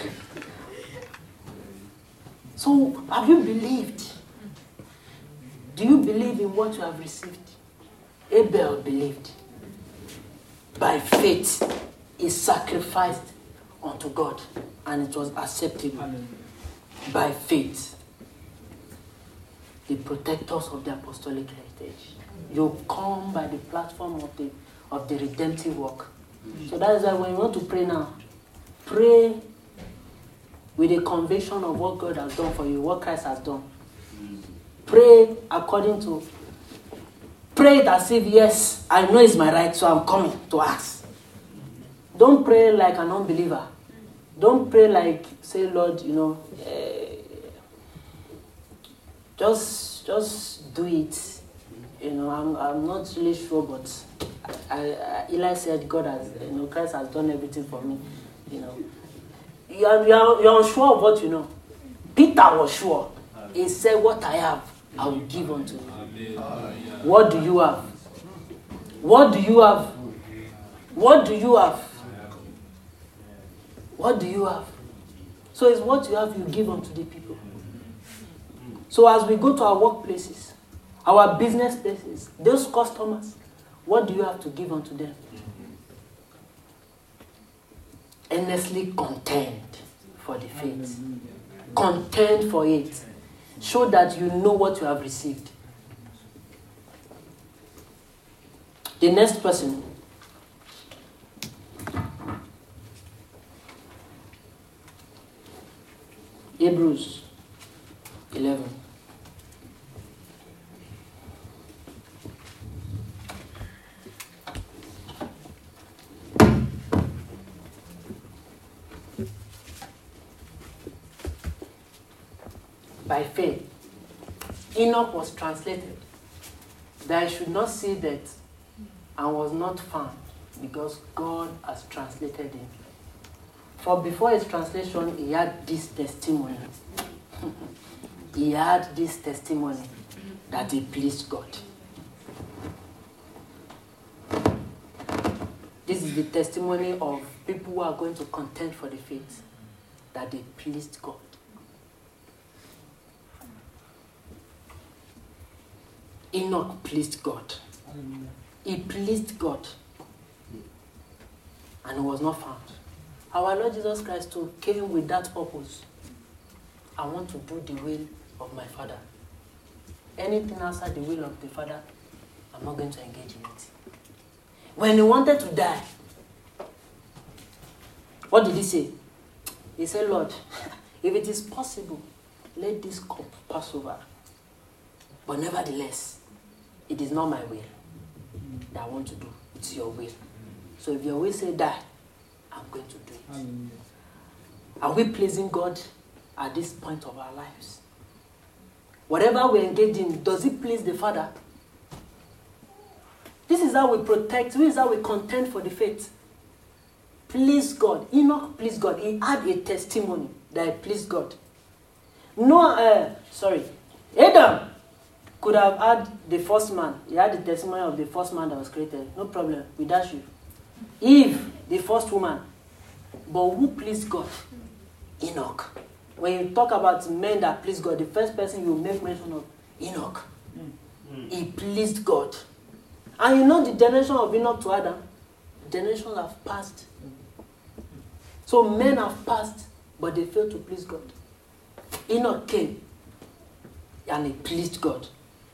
So, have you believed? Do you believe in what you have received? Abel believed. By faith, he sacrificed unto God, and it was acceptable. Amen. By faith, the protectors of the apostolic heritage. You come by the platform of the of the redemptive work. So that is why when you want to pray now, pray with a conviction of what God has done for you, what Christ has done. Pray according to, pray it as if, yes, I know it's my right, so I'm coming to ask. Don't pray like an unbeliever. Don't pray like, say, Lord, you know, uh, just just do it. You know, I'm I'm not really sure, but I, I, Eli said God has, you know, Christ has done everything for me. You know, you are, you are, you are unsure of what you know. Peter was sure. He said, "What I have, I will give unto you." What do you have? What do you have? What do you have? What do you have? So it's what you have you give unto the people. So as we go to our workplaces, our business places, those customers, what do you have to give unto them? Earnestly contend for the faith. Contend for it. Show that you know what you have received. The next person. Hebrews eleven. By faith, Enoch was translated that he should not see death and was not found because God has translated him. For before his translation, he had this testimony. He had this testimony that he pleased God. This is the testimony of people who are going to contend for the faith, that they pleased God. Enoch pleased God. He pleased God. And he was not found. Our Lord Jesus Christ too came with that purpose. I want to do the will of my Father. Anything outside the will of the Father, I'm not going to engage in it. When he wanted to die, what did he say? He said, Lord, if it is possible, let this cup pass over. But nevertheless, it is not my will that I want to do. It's your will. So if your will say die, I'm going to do it. Amen. Are we pleasing God at this point of our lives? Whatever we engage in, does it please the Father? This is how we protect, this is how we contend for the faith. Please God. Enoch pleased God. He had a testimony that he pleased God. No, uh, sorry. Adam could have had the first man. He had the testimony of the first man that was created. No problem. We dash you. Eve, the first woman. But who pleased God? Enoch. When you talk about men that please God, the first person you make mention of, Enoch. Mm. He pleased God. And you know the generation of Enoch to Adam, generations have passed. So men have passed, but they failed to please God. Enoch came, and he pleased God.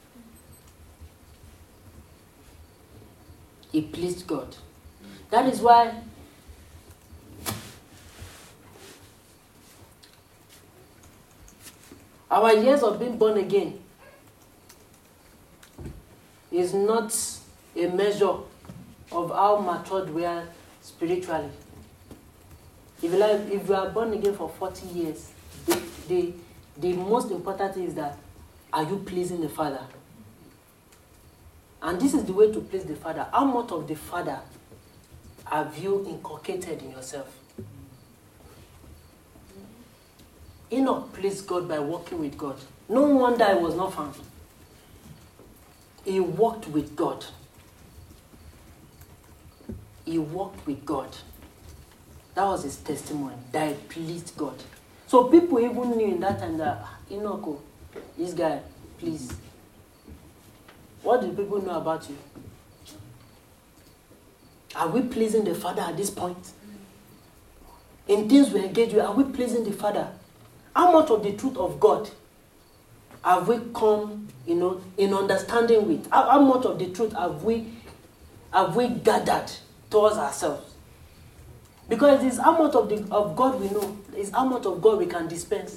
He pleased God. That is why our years of being born again is not a measure of how matured we are spiritually. If you, like, if you are born again for forty years, the, the, the most important thing is that, are you pleasing the Father? And this is the way to please the Father. How much of the Father have you inculcated in yourself? Enoch pleased God by walking with God. No wonder he was not found. He walked with God. He walked with God. That was his testimony, that it pleased God. So people even knew in that time that, Enoch, this guy, please. What do people know about you? Are we pleasing the Father at this point? In things we engage with, are we pleasing the Father? How much of the truth of God have we come, you know, in understanding with? How, how much of the truth have we have we gathered towards ourselves? Because it is how much of the of God we know, it's how much of God we can dispense.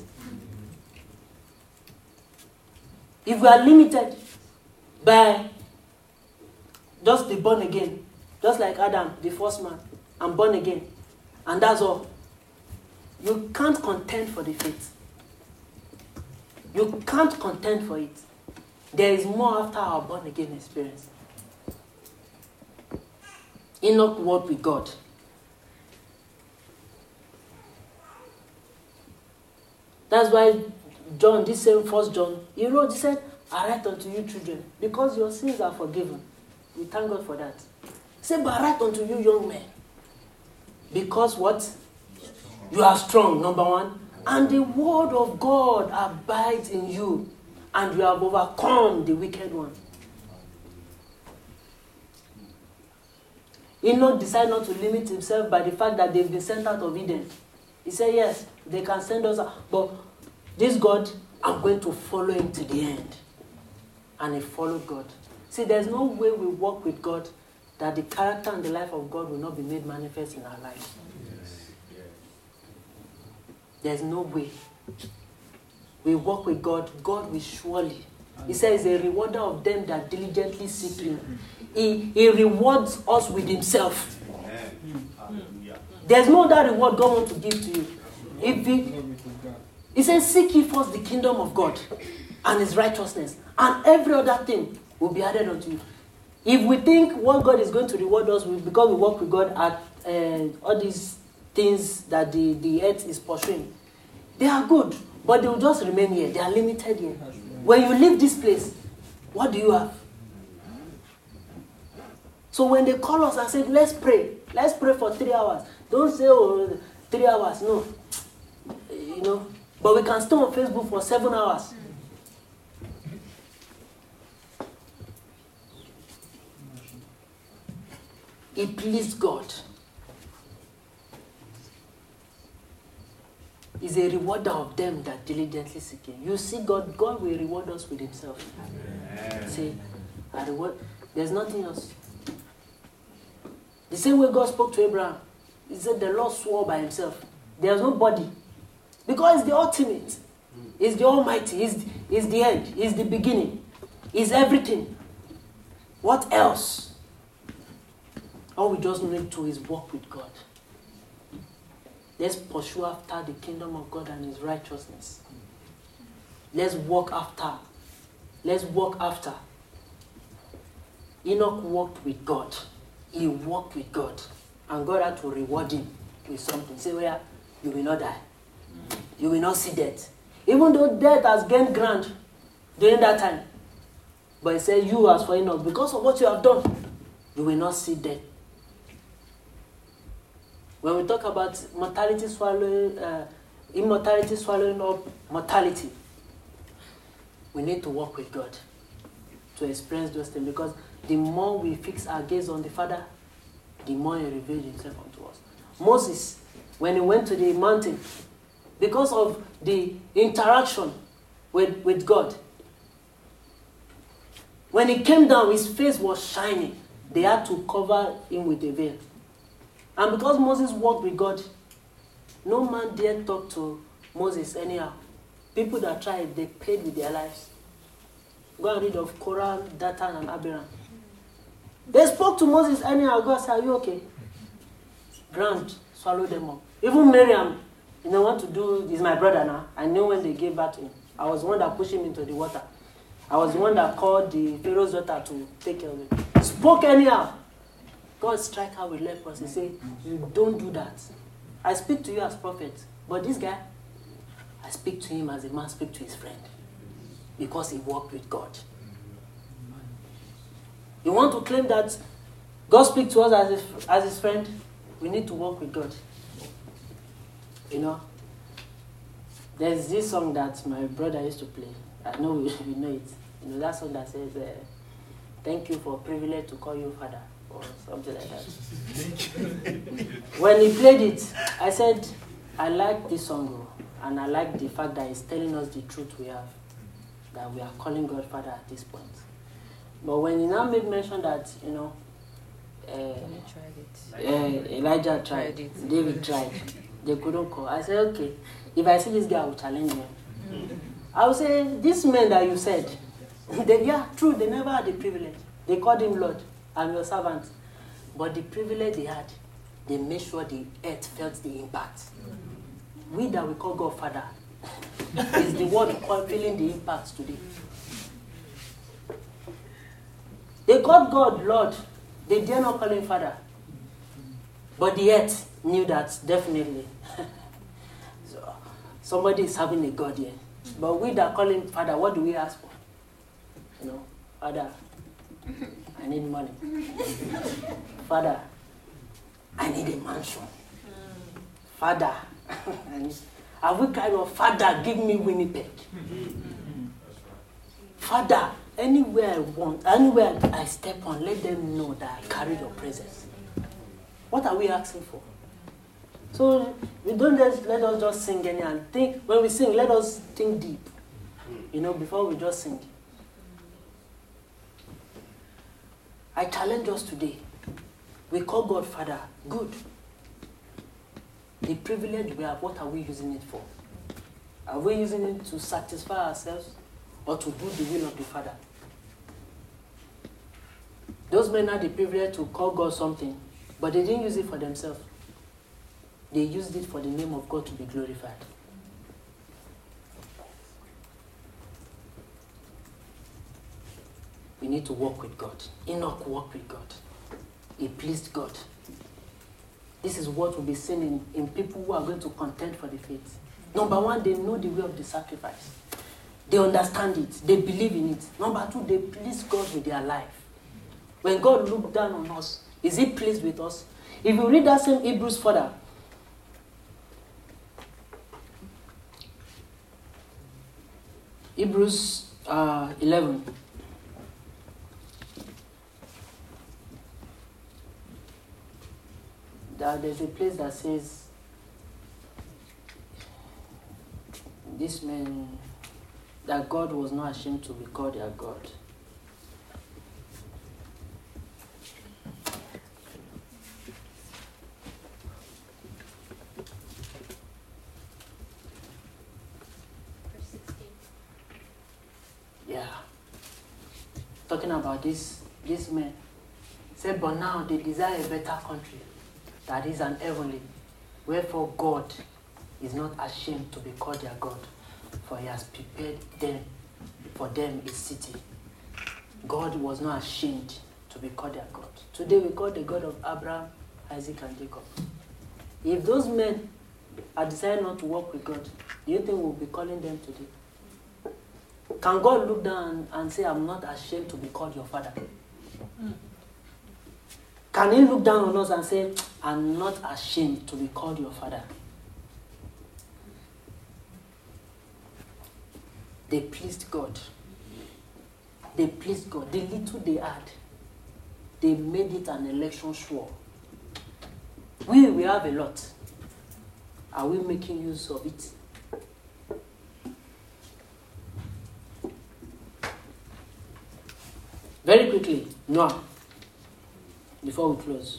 If we are limited by just the born again, just like Adam, the first man, I'm born again, and that's all, you can't contend for the faith. You can't contend for it. There is more after our born again experience. Enoch walked with God. That's why John, this same First John, he wrote, he said, I write unto you children, because your sins are forgiven. We thank God for that. He said, but I write unto you young men, because what? You are strong, number one. And the word of God abides in you, and you have overcome the wicked one. Enoch decided not to limit himself by the fact that they've been sent out of Eden. He said, yes, they can send us out, but this God, I'm going to follow him to the end. And he followed God. See, there's no way we walk with God that the character and the life of God will not be made manifest in our lives. Yes. Yes. There's no way. We walk with God, God will surely. He says, a rewarder of them that diligently seek him. He, he rewards us with himself. Amen. There's no other reward God wants to give to you. If he, he says, seek ye first the kingdom of God and his righteousness, and every other thing will be added unto you. If we think what God is going to reward us with because we walk with God at uh, all these things that the, the earth is pursuing, they are good, but they will just remain here. They are limited here. When you leave this place, what do you have? So when they call us and say, let's pray, let's pray for three hours. Don't say, oh, three hours, no. You know, but we can stay on Facebook for seven hours. It pleased God. He's a rewarder of them that diligently seek him. You see, God, God will reward us with himself. Amen. See, I reward. There's nothing else. The same way God spoke to Abraham. He said the Lord swore by himself. There's no body. Because it's the ultimate. He's the Almighty. He's, he's the end. He's the beginning. He's everything. What else? All we just need to is walk with God. Let's pursue after the kingdom of God and his righteousness. Let's walk after. Let's walk after. Enoch walked with God. He walked with God. And God had to reward him with something. Say, well, you will not die. You will not see death. Even though death has gained ground during that time. But he said, you as for Enoch, because of what you have done, you will not see death. When we talk about mortality swallowing, uh, immortality swallowing up mortality, we need to walk with God to experience those things. Because the more we fix our gaze on the Father, the more he reveals himself unto us. Moses, when he went to the mountain, because of the interaction with, with God, when he came down, his face was shining. They had to cover him with a veil. And because Moses walked with God, no man dared talk to Moses anyhow. People that tried, they paid with their lives. Go and read of Korah, Dathan, and Abiram. They spoke to Moses anyhow. God said, are you okay? Ground swallowed them up. Even Miriam, you know, want to do, he's my brother now. I knew when they gave birth to him. I was the one that pushed him into the water. I was the one that called the Pharaoh's daughter to take care of him. Spoke anyhow. God strike her with leprosy. He said, you don't do that. I speak to you as prophet. But this guy, I speak to him as a man speaks to his friend. Because he walked with God. You want to claim that God speaks to us as his, as his friend? We need to walk with God. You know? There's this song that my brother used to play. I know we, we know it. You know, that song that says, uh, thank you for privilege to call you father. Or something like that. When he played it, I said, I like this song, and I like the fact that he's telling us the truth we have, that we are calling God Father at this point. But when he now made mention that, you know, uh, tried it. Uh, Elijah tried, it. David tried, they couldn't call. I said, okay, if I see this guy, I will challenge him. Mm-hmm. I will say, these men that you said, they, yeah, true, they never had the privilege. They called him Lord. I'm your servant. But the privilege they had, they made sure the earth felt the impact. We that we call God Father is the one feeling the impact today. They called God Lord. They dare not call him Father. But the earth knew that definitely. So somebody is having a God here. But we that call him Father, what do we ask for? You know, Father, I need money. Father, I need a mansion. Father, have we kind of Father, give me Winnipeg? Father, anywhere I want, anywhere I step on, let them know that I carry your presence. What are we asking for? So we don't just let us just sing any and think. When we sing, let us think deep. You know, before we just sing. I challenge us today. We call God Father. Good. The privilege we have, what are we using it for? Are we using it to satisfy ourselves or to do the will of the Father? Those men had the privilege to call God something, but they didn't use it for themselves. They used it for the name of God to be glorified. We need to walk with God. Enoch walked with God. He pleased God. This is what will be seen in, in people who are going to contend for the faith. Number one, they know the way of the sacrifice. They understand it. They believe in it. Number two, they please God with their life. When God looked down on us, is he pleased with us? If you read that same Hebrews further, Hebrews uh, eleven. That there's a place that says, this man, that God was not ashamed to be called their God. talking about this, this men. Said, but now they desire a better country, that is an heavenly. Wherefore God is not ashamed to be called their God, for he has prepared them for them a city. God was not ashamed to be called their God. Today we call the God of Abraham, Isaac, and Jacob. If those men had decided not to walk with God, do you think we'll be calling them today? Can God look down and, and say, I'm not ashamed to be called your father? Mm. Can he look down on us and say, I'm not ashamed to be called your father? They pleased God. They pleased God. The little they had, they made it an election sure. We, we have a lot. Are we making use of it? Very quickly, Noah, before we close.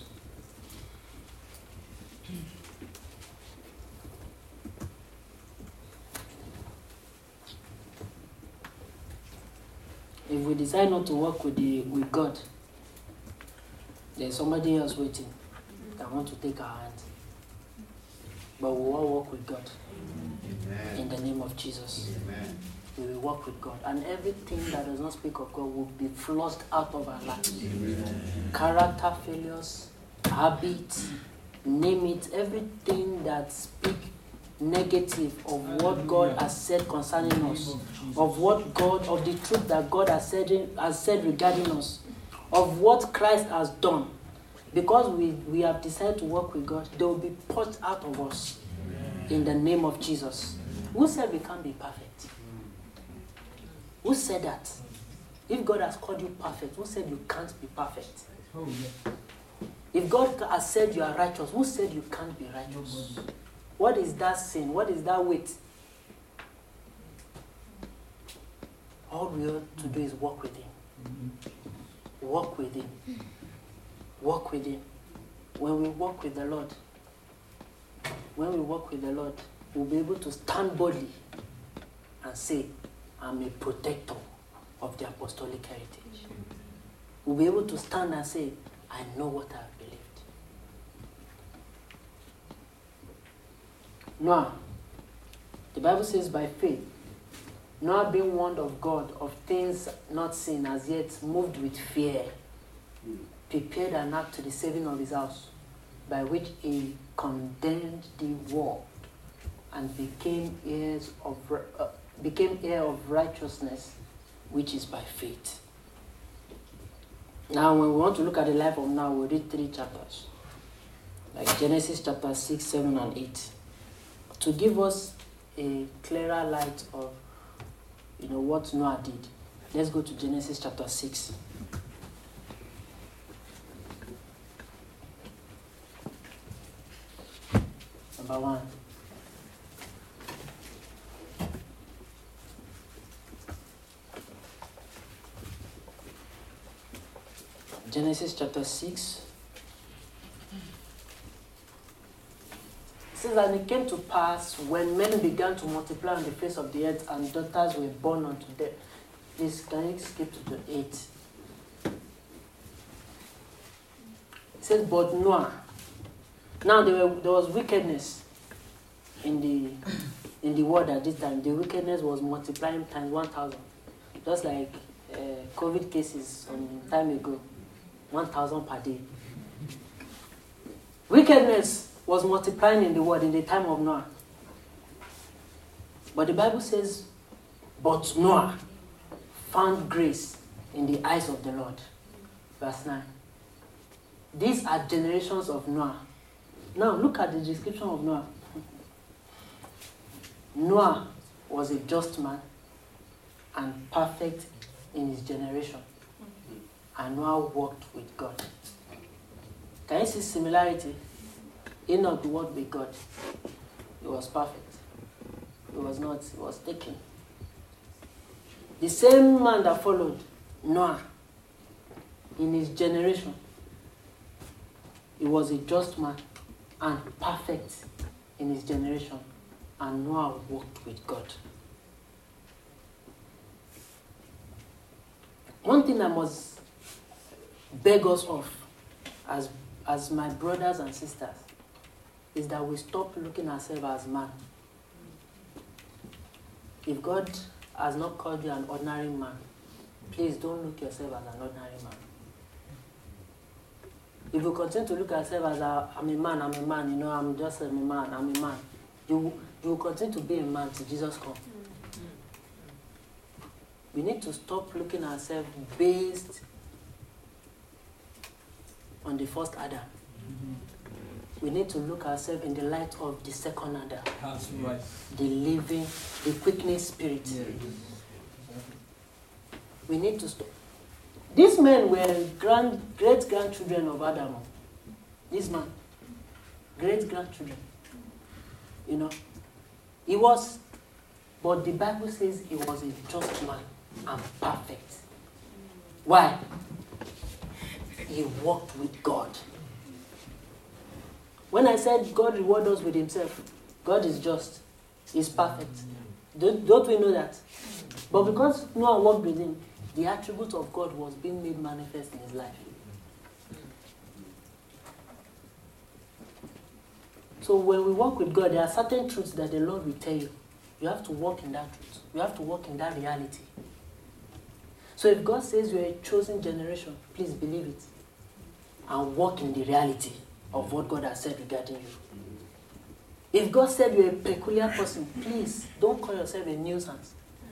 If we decide not to work with the with God, there's somebody else waiting that wants to take our hand. But we will all work with God. Amen. In the name of Jesus. Amen. We will work with God. And everything that does not speak of God will be flushed out of our lives. Amen. Character failures, habits, name it, everything that speaks negative of what God has said concerning us, of what God, of the truth that God has said, has said regarding us, of what Christ has done. Because we, we have decided to work with God, they will be purged out of us. Amen. In the name of Jesus. Who said we can't be perfect? Who said that? If God has called you perfect, who said you can't be perfect? Oh, yeah. If God has said you are righteous, who said you can't be righteous? What is that sin? What is that weight? All we have to do is walk with Him. Walk with Him. Walk with Him. When we walk with the Lord, when we walk with the Lord, we'll be able to stand boldly and say, I'm a protector of the apostolic heritage. We'll be able to stand and say, I know what I've believed. Noah, the Bible says by faith, Noah being warned of God of things not seen as yet, moved with fear, prepared an ark to the saving of his house, by which he condemned the world and became heirs of uh, became heir of righteousness, which is by faith. Now, when we want to look at the life of Noah, we read three chapters, like Genesis chapter six, seven, and eight, to give us a clearer light of, you know, what Noah did. Let's go to Genesis chapter six. Number one. Genesis chapter six. It says, and it came to pass when men began to multiply on the face of the earth and daughters were born unto them. Please, can you skip to the eight? It says, but Noah. Now there, were, there was wickedness in the in the world at this time. The wickedness was multiplying times one thousand. Just like uh, COVID cases some time ago. one thousand per day. Wickedness was multiplying in the world in the time of Noah. But the Bible says, but Noah found grace in the eyes of the Lord. Verse nine. These are generations of Noah. Now look at the description of Noah. Noah was a just man and perfect in his generation. And Noah walked with God. Can you see similarity? Enoch walked with God. He was perfect. He was not, he was taken. The same man that followed Noah in his generation, he was a just man and perfect in his generation. And Noah walked with God. one thing I must beg us of as, as my brothers and sisters is that we stop looking ourselves as man. If God has not called you an ordinary man, please don't look yourself as an ordinary man. If you continue to look at yourself as a, I'm a man, I'm a man, you know, I'm just a man, I'm a man, you, you will continue to be a man till Jesus comes. We need to stop looking at ourselves based on the first Adam. We need to look at ourselves in the light of the second Adam. That's right. The living, the quickening spirit. Yeah. We need to stop. These men were grand, great-grandchildren of Adam. This man, great-grandchildren. You know, he was, but the Bible says he was a just man and perfect. Why? He walked with God. When I said God rewards us with himself, God is just. He's perfect. Don't, don't we know that? But because Noah walked with him, the attribute of God was being made manifest in his life. So when we walk with God, there are certain truths that the Lord will tell you. You have to walk in that truth. You have to walk in that reality. So if God says you're a chosen generation, please believe it. And walk in the reality of what God has said regarding you. If God said you're a peculiar person, please don't call yourself a nuisance.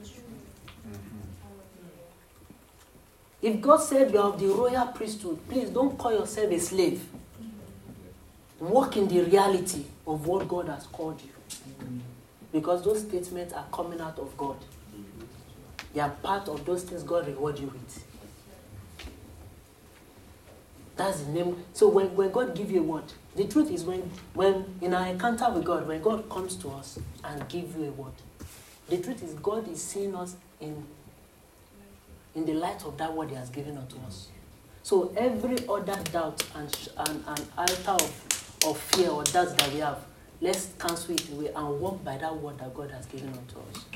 If God said you are of the royal priesthood, please don't call yourself a slave. Walk in the reality of what God has called you. Because those statements are coming out of God. They are part of those things God rewards you with. That's the name. So when, when God gives you a word, the truth is when, when in our encounter with God, when God comes to us and gives you a word, the truth is God is seeing us in, in the light of that word he has given unto us. So every other doubt and, and, and iota of, of fear or doubts that we have, let's cancel it away and walk by that word that God has given unto us.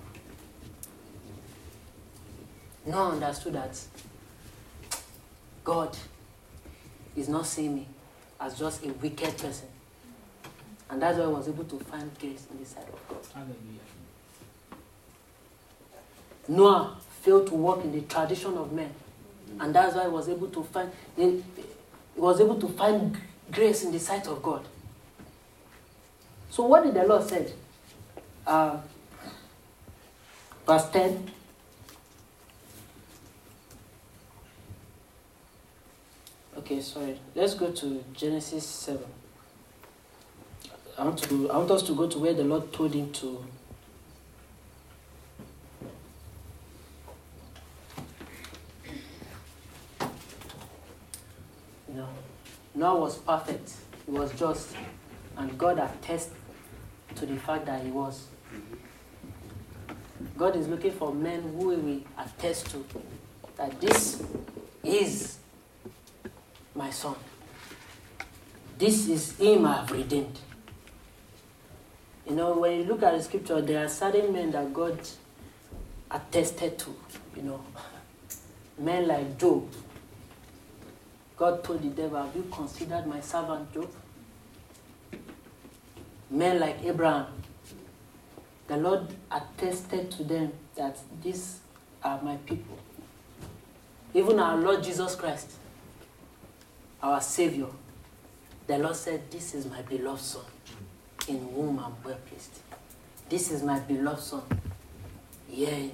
Noah understood that God is not seeing me as just a wicked person. And that's why I was able to find grace in the sight of God. Hallelujah. Noah failed to walk in the tradition of men. And that's why I was able to find he was able to find grace in the sight of God. So what did the Lord say? Uh, verse ten. Okay, sorry. Let's go to Genesis seven. I want to. I want us to go to where the Lord told him to. You know, Noah was perfect. He was just, and God attests to the fact that he was. God is looking for men who will attest to that this is my son. This is him I have redeemed. You know, when you look at the scripture, there are certain men that God attested to, you know. Men like Job. God told the devil, have you considered my servant Job? Men like Abraham. The Lord attested to them that these are my people. Even our Lord Jesus Christ, our Savior, the Lord said, this is my beloved son, in whom I'm well pleased. This is my beloved son. Yeah.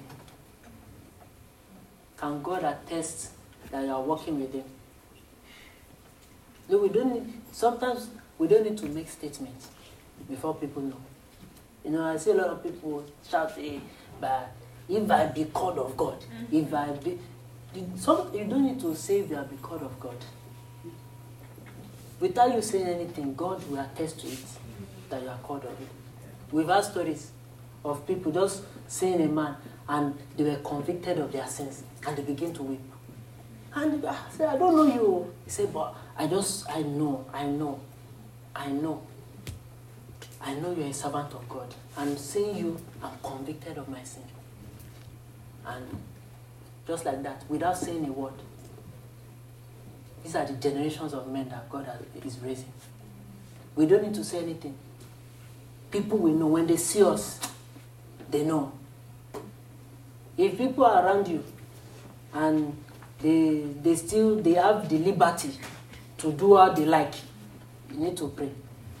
Can God attest that you are working with him? No, we don't need, sometimes we don't need to make statements before people know. You know, I see a lot of people shout, hey, but if I be called of God, mm-hmm. if I be, some, you don't need to say if you are be called of God. Without you saying anything, God will attest to it that you are called of it. We've had stories of people just seeing a man and they were convicted of their sins and they begin to weep. And I said, I don't know you. He said, but I just, I know, I know, I know. I know you're a servant of God. And seeing you, I'm convicted of my sin. And just like that, without saying a word. These are the generations of men that God is raising. We don't need to say anything. People will know. When they see us, they know. If people are around you and they they still they have the liberty to do what they like, you need to pray.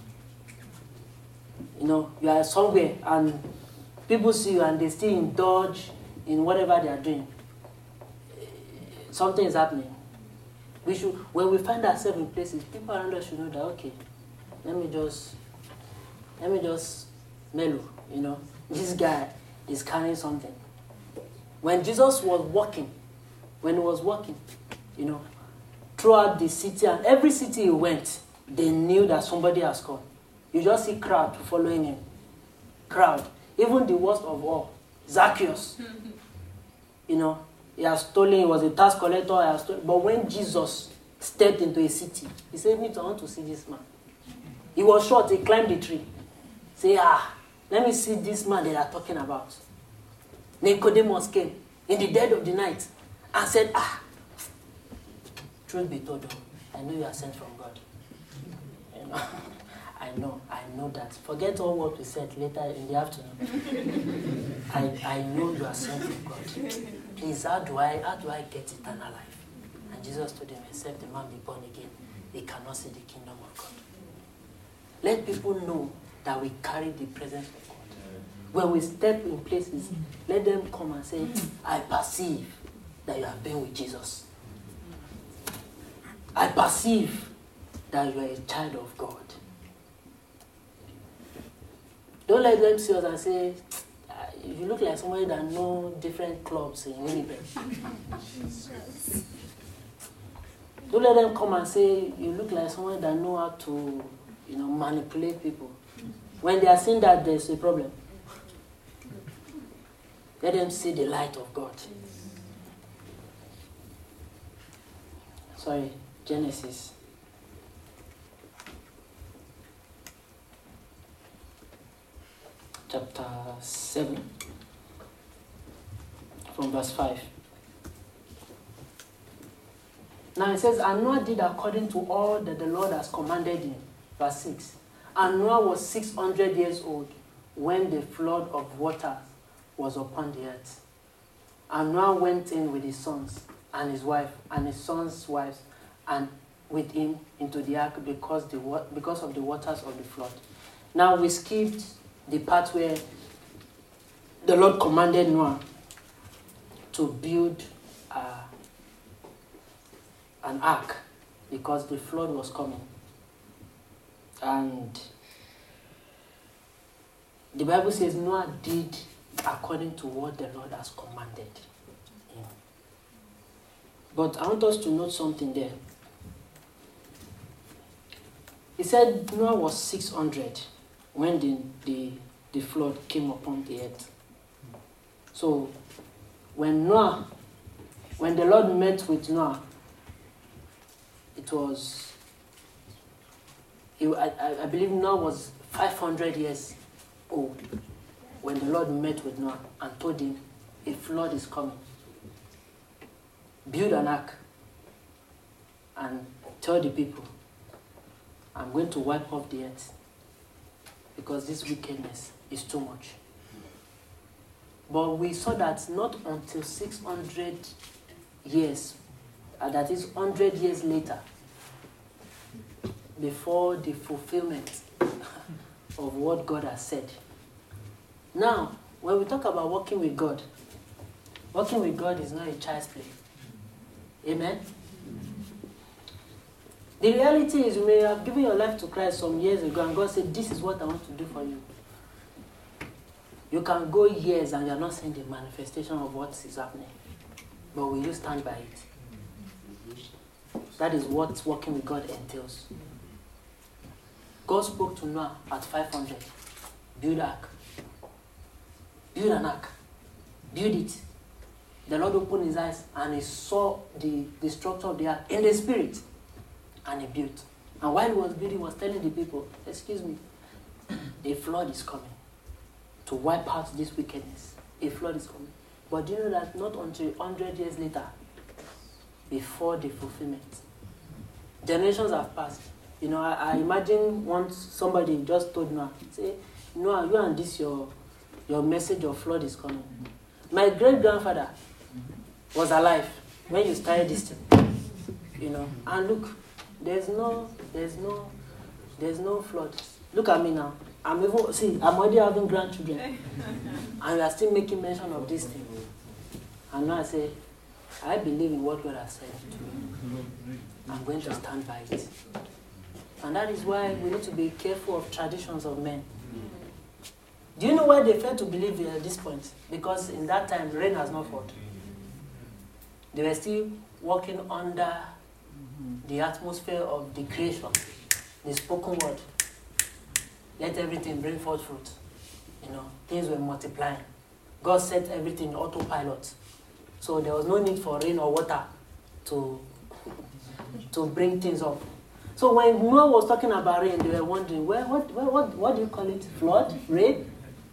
You know, you are somewhere and people see you and they still indulge in whatever they are doing. Something is happening. We should, when we find ourselves in places, people around us should know that, okay, let me just, let me just mellow, you know. This guy is carrying something. When Jesus was walking, when he was walking, you know, throughout the city, and every city he went, they knew that somebody has come. You just see crowd following him. Crowd. Even the worst of all, Zacchaeus. You know, he has stolen, he was a tax collector, he has stolen. But when Jesus stepped into a city, he said, me, I want to see this man. He was short, he climbed the tree. Say, ah, let me see this man they are talking about. Nicodemus came in the dead of the night and said, ah, truth be told, I know you are sent from God. You know, I know, I know that. Forget all what we said later in the afternoon. I, I know you are sent from God. Please, how do I, how do I get eternal life? And Jesus told him, except the man be born again, he cannot see the kingdom of God. Let people know that we carry the presence of God. When we step in places, let them come and say, I perceive that you have been with Jesus. I perceive that you are a child of God. Don't let them see us and say, you look like somebody that knows different clubs in Winnipeg. Don't let them come and say, you look like someone that knows how to, you know, manipulate people. When they are seeing that there's a problem, let them see the light of God. Sorry, Genesis. Chapter seven, from verse five. Now it says, and Noah did according to all that the Lord has commanded him. Verse six. And Noah was six hundred years old when the flood of water was upon the earth. And Noah went in with his sons and his wife and his sons' wives and with him into the ark because, the, because of the waters of the flood. Now we skipped the part where the Lord commanded Noah to build uh, an ark because the flood was coming. And the Bible says Noah did according to what the Lord has commanded him. But I want us to note something there. He said Noah was six hundred when the, the, the flood came upon the earth. So when Noah, when the Lord met with Noah, it was, it, I, I believe Noah was five hundred years old when the Lord met with Noah and told him, a flood is coming. Build an ark and tell the people, I'm going to wipe off the earth because this wickedness is too much. But we saw that not until six hundred years, uh, that is one hundred years later, before the fulfillment of what God has said. Now, when we talk about walking with God, walking with God is not a child's play. Amen? The reality is you may have given your life to Christ some years ago and God said, this is what I want to do for you. You can go years and you're not seeing the manifestation of what is happening. But will you stand by it? That is what walking with God entails. God spoke to Noah at five hundred. Build an ark. Build an ark. Build it. The Lord opened his eyes and he saw the, the structure of the ark in the spirit. And he built. And while he was building, he was telling the people, excuse me, the flood is coming to wipe out this wickedness. A flood is coming. But do you know that not until one hundred years later, before the fulfillment, generations have passed. You know, I, I imagine once somebody just told Noah, say, Noah, you and this, your, your message of flood is coming. My great-grandfather was alive when you started this thing. You know, and look, there's no, there's no, there's no flood. Look at me now. I'm even, see, I'm already having grandchildren. And we are still making mention of this thing. And now I say, I believe in what God has said to me. I'm going to stand by it. And that is why we need to be careful of traditions of men. Do you know why they failed to believe at this point? Because in that time, rain has not fallen. They were still walking under the atmosphere of the creation, the spoken word. Let everything bring forth fruit. You know, things were multiplying. God set everything in autopilot. So there was no need for rain or water to, to bring things up. So when Noah was talking about rain, they were wondering, well, what, what, what, what do you call it? Flood? Rain?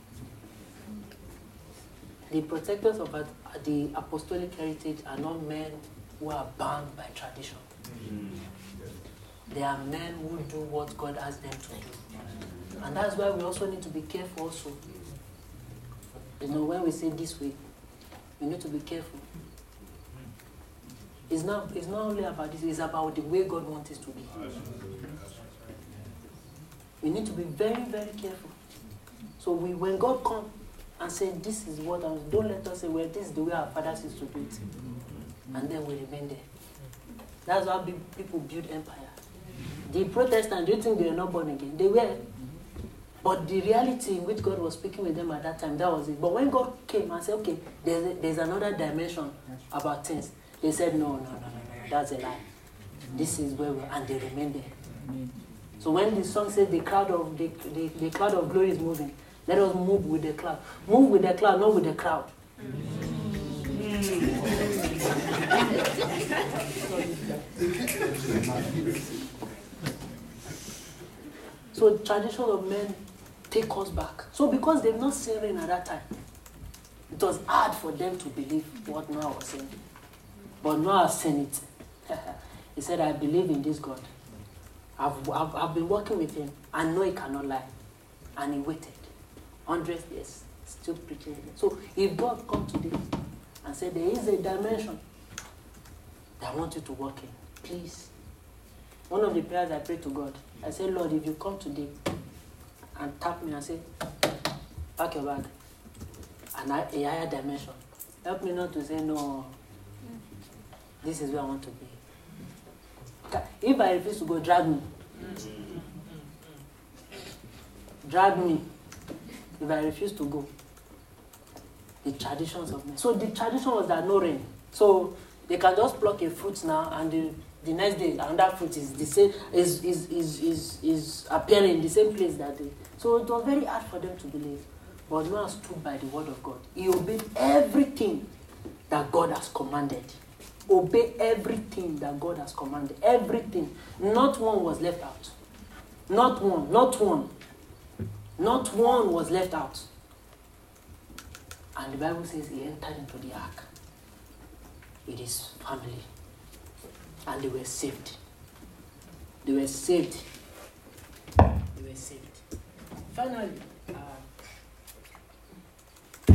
The protectors of the apostolic heritage are not men who are bound by tradition. They are men who do what God asked them to do. And that's why we also need to be careful also. You know, when we say this way, we need to be careful. It's not, it's not only about this, it's about the way God wants it to be. We need to be very, very careful. So we, when God comes and says, this is what I was, don't let us say, well, this is the way our fathers used to do it. And then we remain there. That's how big people build empire. The Protestants, do you think they were not born again? They were. But the reality in which God was speaking with them at that time, that was it. But when God came and said, okay, there's, a, there's another dimension about things, they said, no, no, no, no, no, that's a lie. This is where we are, and they remain there. So when the song says the cloud of the, the, the cloud of glory is moving, let us move with the cloud. Move with the cloud, not with the crowd. So tradition of men take us back. So because they've not seen rain at that time, it was hard for them to believe what Noah was saying. But Noah has seen it. He said, I believe in this God. I've, I've, I've been working with him. I know he cannot lie. And he waited. Hundred years, still preaching. So if God comes today and said, there is a dimension that I want you to work in, please. One of the prayers I prayed to God, I said, Lord, if you come today and tap me and say, pack your bag, and I, a higher dimension, help me not to say, no, this is where I want to be. If I refuse to go, drag me. Drag me. If I refuse to go. The traditions of men. So the tradition was that no rain. So they can just pluck a fruit now and the, the next day another fruit is the same is is, is is is appearing in the same place that day. So it was very hard for them to believe. But Noah stood by the word of God. He obeyed everything that God has commanded. Obey everything that God has commanded. Everything. Not one was left out. Not one. Not one. Not one was left out. And the Bible says he entered into the ark with his family. And they were saved. They were saved. They were saved. Finally, uh,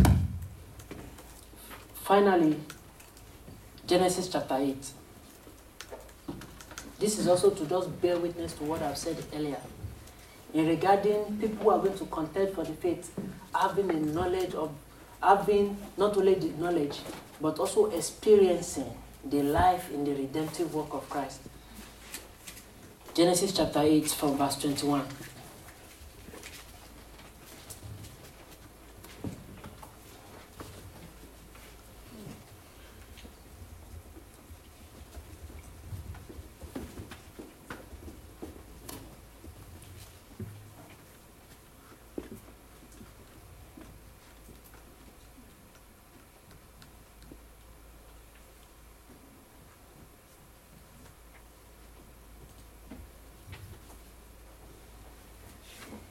finally, Genesis chapter eight. This is also to just bear witness to what I've said earlier. In regarding people who are going to contend for the faith, having a knowledge of, having not only the knowledge, but also experiencing the life in the redemptive work of Christ. Genesis chapter eight from verse twenty-one.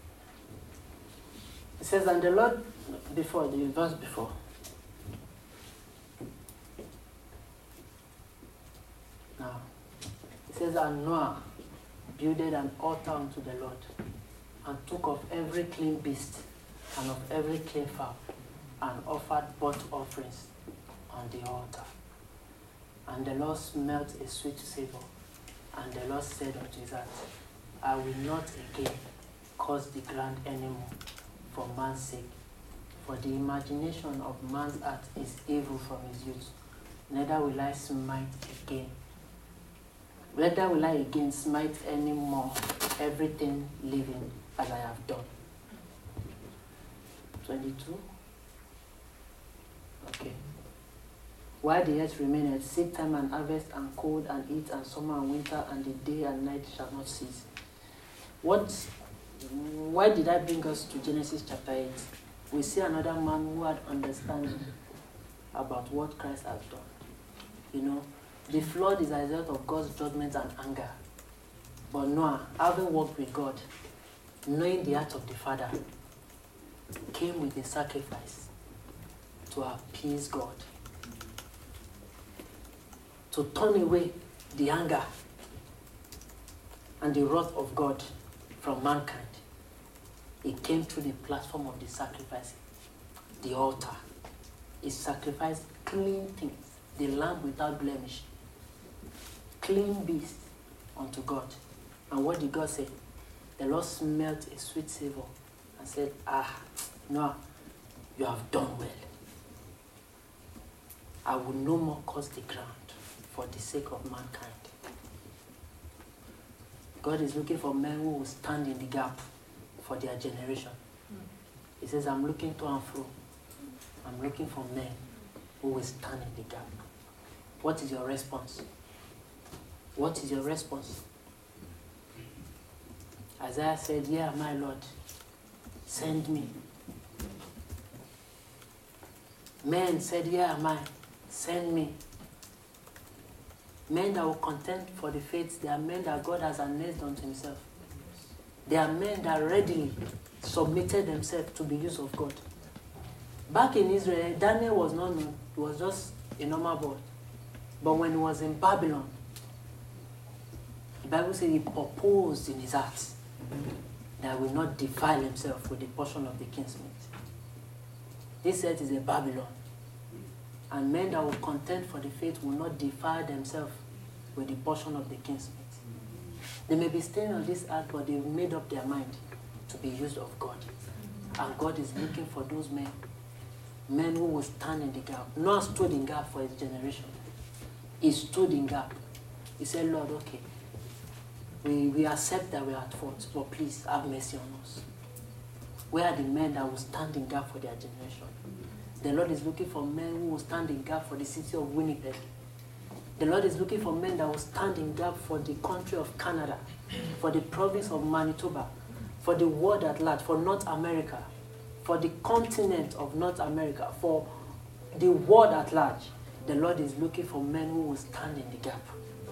It says, and the Lord, before, the verse before, And Noah builded an altar unto the Lord, and took of every clean beast and of every clean fowl, and offered burnt offerings on the altar. And the Lord smelt a sweet savour. And the Lord said unto his heart, I will not again curse the ground anymore for man's sake. For the imagination of man's heart is evil from his youth. Neither will I smite again. Neither will I again smite any more everything living as I have done. twenty-two. Okay. While the earth remaineth, seed time and harvest and cold and heat and summer and winter, and the day and night shall not cease. What? Why did I bring us to Genesis chapter eight? We see another man who had understanding about what Christ has done. You know, the flood is a result of God's judgment and anger. But Noah, having walked with God, knowing the heart of the Father, came with a sacrifice to appease God, to turn away the anger and the wrath of God from mankind. He came through the platform of the sacrifice, the altar. He sacrificed clean things, the lamb without blemish, clean beast unto God. And what did God say? The Lord smelt a sweet savour and said, ah, Noah, you have done well. I will no more curse the ground for the sake of mankind. God is looking for men who will stand in the gap for their generation. He says, I'm looking to and fro. I'm looking for men who will stand in the gap. What is your response? What is your response? Isaiah said, yeah, my Lord, send me. Men said, yeah, my, send me. Men that will contend for the faith, they are men that God has announced unto himself. They are men that readily submitted themselves to the use of God. Back in Israel, Daniel was not known. He was just a normal boy. But when he was in Babylon, the Bible says he purposed in his heart that he will not defile himself with the portion of the king's meat. This earth is a Babylon. And men that will contend for the faith will not defile themselves with the portion of the king's meat. They may be staying on this earth, but they've made up their mind to be used of God. And God is looking for those men, men who will stand in the gap. Noah stood in gap for his generation. He stood in gap. He said, Lord, okay, we, we accept that we are at fault, but please have mercy on us. Where are the men that will stand in gap for their generation? The Lord is looking for men who will stand in gap for the city of Winnipeg. The Lord is looking for men that will stand in gap for the country of Canada, for the province of Manitoba, for the world at large, for North America, for the continent of North America, for the world at large. The Lord is looking for men who will stand in the gap.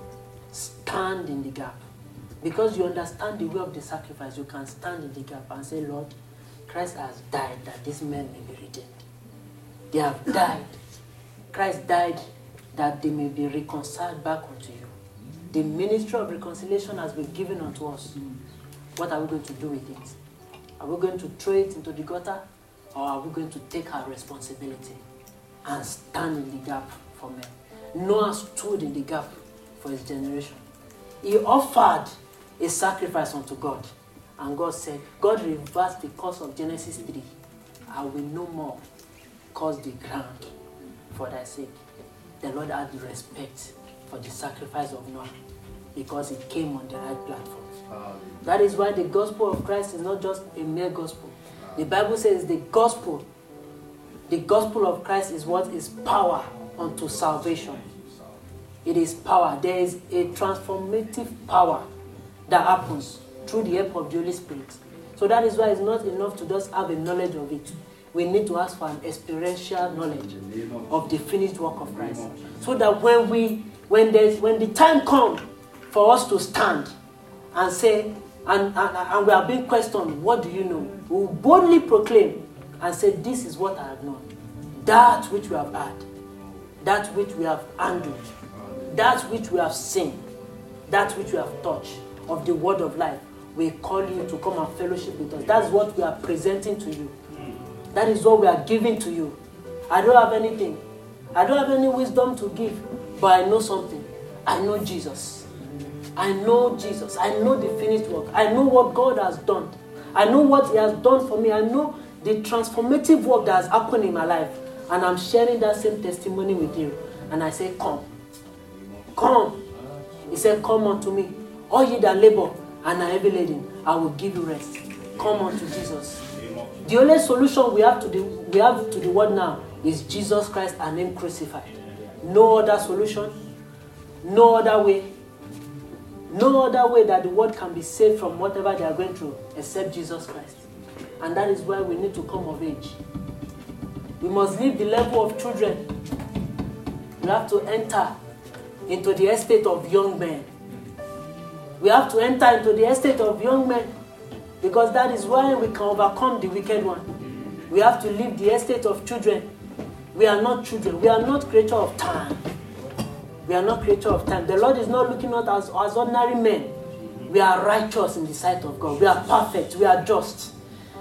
Stand in the gap. Because you understand the way of the sacrifice, you can stand in the gap and say, Lord, Christ has died that these men may be redeemed. They have died. Christ died that they may be reconciled back unto you. The ministry of reconciliation has been given unto us. What are we going to do with it? Are we going to throw it into the gutter, or are we going to take our responsibility and stand in the gap for men? Noah stood in the gap for his generation. He offered a sacrifice unto God. And God said, God reversed the course of Genesis three. I will no more curse the ground for thy sake. The Lord had respect for the sacrifice of Noah because it came on the right platform. Um, that is why the gospel of Christ is not just a mere gospel. The Bible says the gospel, the gospel of Christ is what is power unto salvation. It is power. There is a transformative power that happens through the help of the Holy Spirit. So that is why it's not enough to just have a knowledge of it. We need to ask for an experiential knowledge of the finished work of Christ. So that when we, when there's, when the time comes for us to stand and say, and, and, and we are being questioned, what do you know? We will boldly proclaim and say, this is what I have known. That which we have heard, that which we have handled, that which we have seen, that which we have touched of the word of life, we call you to come and fellowship with us. That's what we are presenting to you. That is what we are giving to you. I don't have anything. I don't have any wisdom to give, but I know something. I know Jesus. I know Jesus. I know the finished work. I know what God has done. I know what He has done for me. I know the transformative work that has happened in my life. And I'm sharing that same testimony with you. And I say, come. Come. He said, come unto me. All ye that labor and are heavy laden, I will give you rest. Come unto Jesus. The only solution we have to the we have to the world now is Jesus Christ and Him crucified. No other solution, no other way, no other way that the world can be saved from whatever they are going through except Jesus Christ. And that is why we need to come of age. We must leave the level of children. We have to enter into the estate of young men. We have to enter into the estate of young men, because that is why we can overcome the wicked one. We have to leave the estate of children. We are not children. We are not creature of time. We are not creature of time. The Lord is not looking at us as ordinary men. We are righteous in the sight of God. We are perfect. We are just.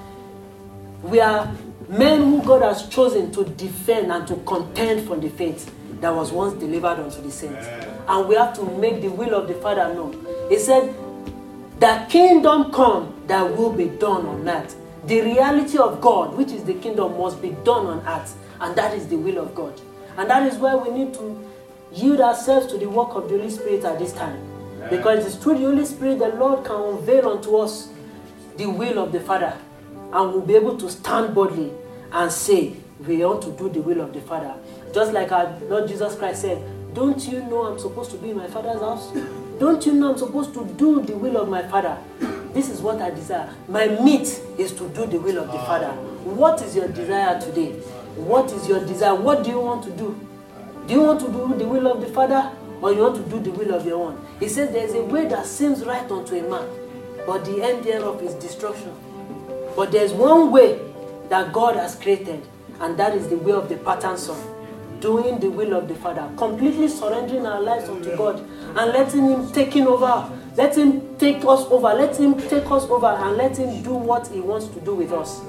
We are men who God has chosen to defend and to contend for the faith that was once delivered unto the saints. And we have to make the will of the Father known. He said, the kingdom come, that will be done on earth. The reality of God, which is the kingdom, must be done on earth. And that is the will of God. And that is why we need to yield ourselves to the work of the Holy Spirit at this time. Because it is through the Holy Spirit the Lord can unveil unto us the will of the Father. And we'll be able to stand boldly and say, we want to do the will of the Father. Just like our Lord Jesus Christ said, don't you know I'm supposed to be in my Father's house? Don't you know I'm supposed to do the will of my Father? This is what I desire. My meat is to do the will of the Father. What is your desire today? What is your desire? What do you want to do? Do you want to do the will of the Father, or you want to do the will of your own? He says there is a way that seems right unto a man, but the end thereof is destruction. But there is one way that God has created, and that is the way of the pattern son. Doing the will of the Father, completely surrendering our lives unto God and letting Him take over, let Him take us over, let Him take us over and let Him do what He wants to do with us.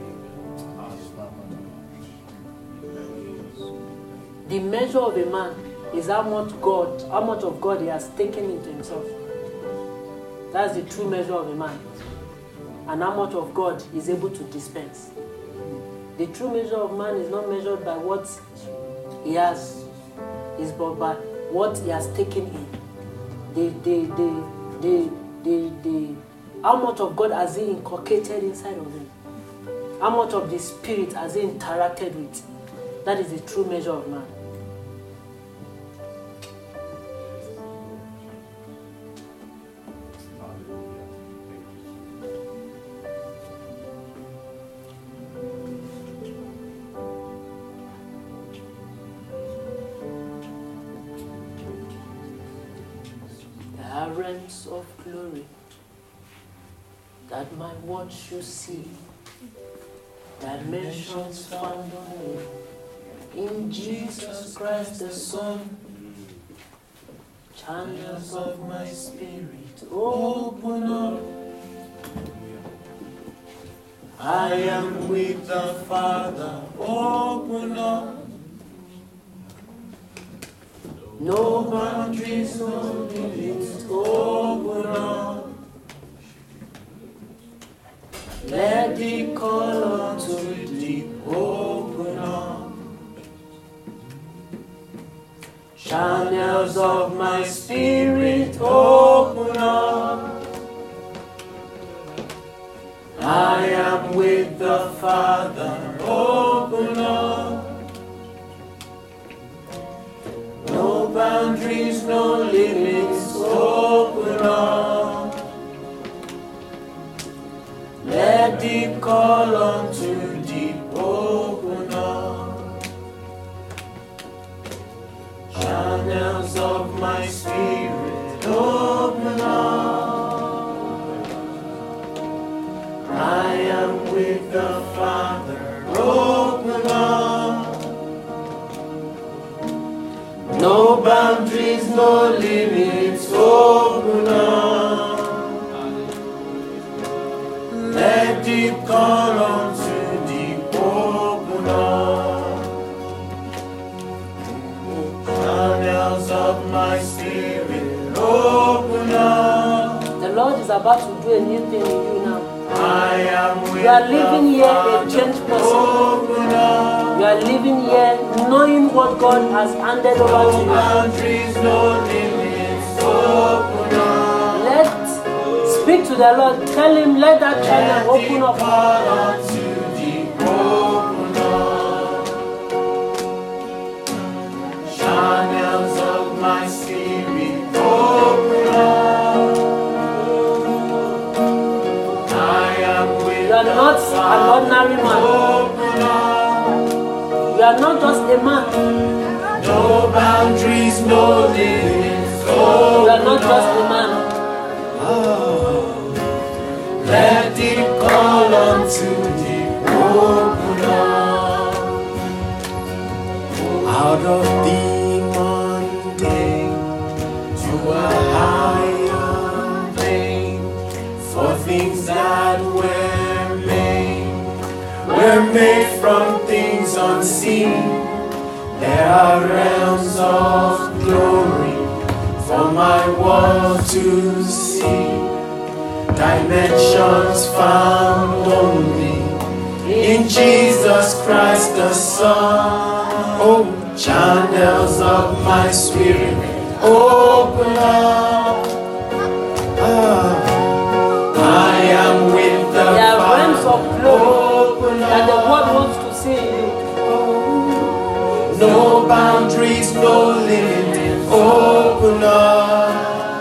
The measure of a man is how much God, how much of God he has taken into himself. That's the true measure of a man. And how much of God is able to dispense. The true measure of man is not measured by what he has, is but by what he has taken in. The, the, the, the, the, the, how much of God has he inculcated inside of him? How much of the Spirit has he interacted with? That is the true measure of man. Realms of glory that my watch should see, dimensions found only in Jesus Christ the Son. Channels of my spirit open up. I am with the Father, open up. No boundaries, no limits, open up. Let the call unto the deep open up. Channels of my spirit open up. I am with the Father, open up. No boundaries, no limits, open up. Let deep call unto deep, open up. Channels of my spirit, open up. I am with the Father, open up. No boundaries, no limits, open open up. Let deep call unto deep, open up. Channels of my spirit, open up. The Lord is about to do a new thing in you now. I am with You are living the here a Father, changed person. open up. You are living here knowing what God has handed over to No you. boundaries, no limits, open up. Let speak to the Lord. Tell him, let that channel open up. Call unto deep, open up. Channels of my spirit, open up. I am with You are the not Father, an ordinary man. open up. You are not just a man. No boundaries, no limits, You open are not just a up. man. Let it call unto deep, open up. Out of the mundane to a higher plane, for things that were made were made from things unseen. There are realms of glory for my world to see. Dimensions found only in Jesus Christ the Son. Oh, channels of my spirit, open up. Ah, I am with the There are realms Father, of glory open that the up. world wants to see in you. No boundaries, no limits, open up.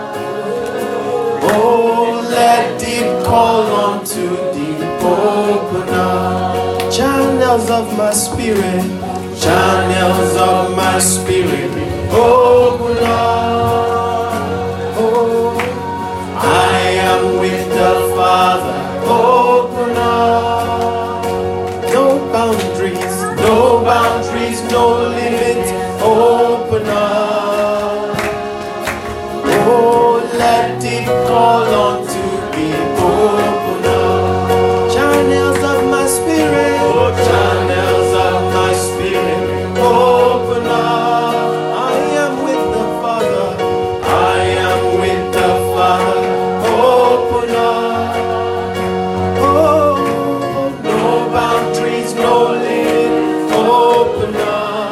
Oh, let deep call unto deep, open up. Channels of my spirit, channels of my spirit, open up. Oh, I am with the Father, open up. No boundaries, no boundaries, no limits, open up. Oh, let it call unto thee, open up. Channels of my spirit, oh, channels of my spirit, open up. I am with the Father, I am with the Father, open up. Oh, no boundaries, no limits, open up.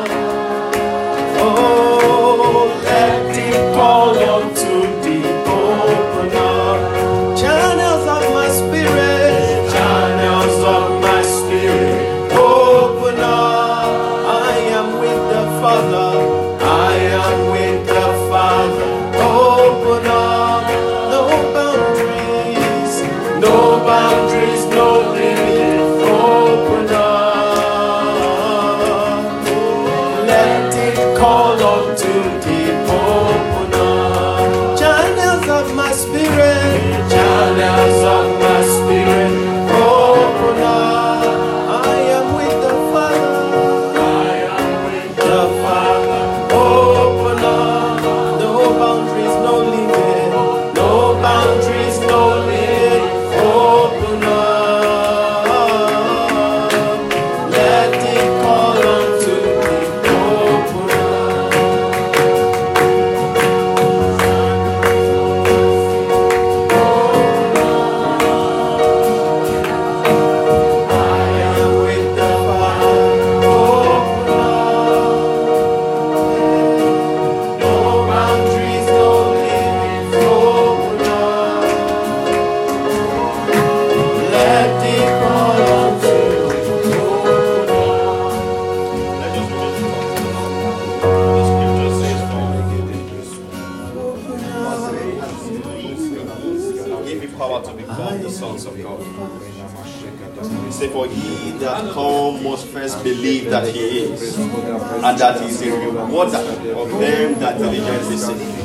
Oh, let it call unto thee, open up. Channels of my spirit, channels of my spirit, open up. I am with the Father, I am with the Father, open up. No boundaries, no boundaries, no limits, open up. Let it call unto thee, open up. Channels of my spirit, channels of my spirit, open up. I am with the Father, I am with the Father, open up. No boundaries, no limit, no boundaries, no limit, open up. Let it call unto thee, open up. I am with the Father, open up. No boundaries, no limits, open up. Let it call unto thee, open up. Let's just begin to talk to the Lord. The scripture says, give me power to become the sons of God. Say, for he that come must first believe that he is, and that he is a rewarder of them that diligently seek him.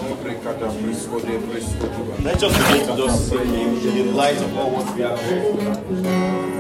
Let's just begin to just seek him in the light of all what we have heard.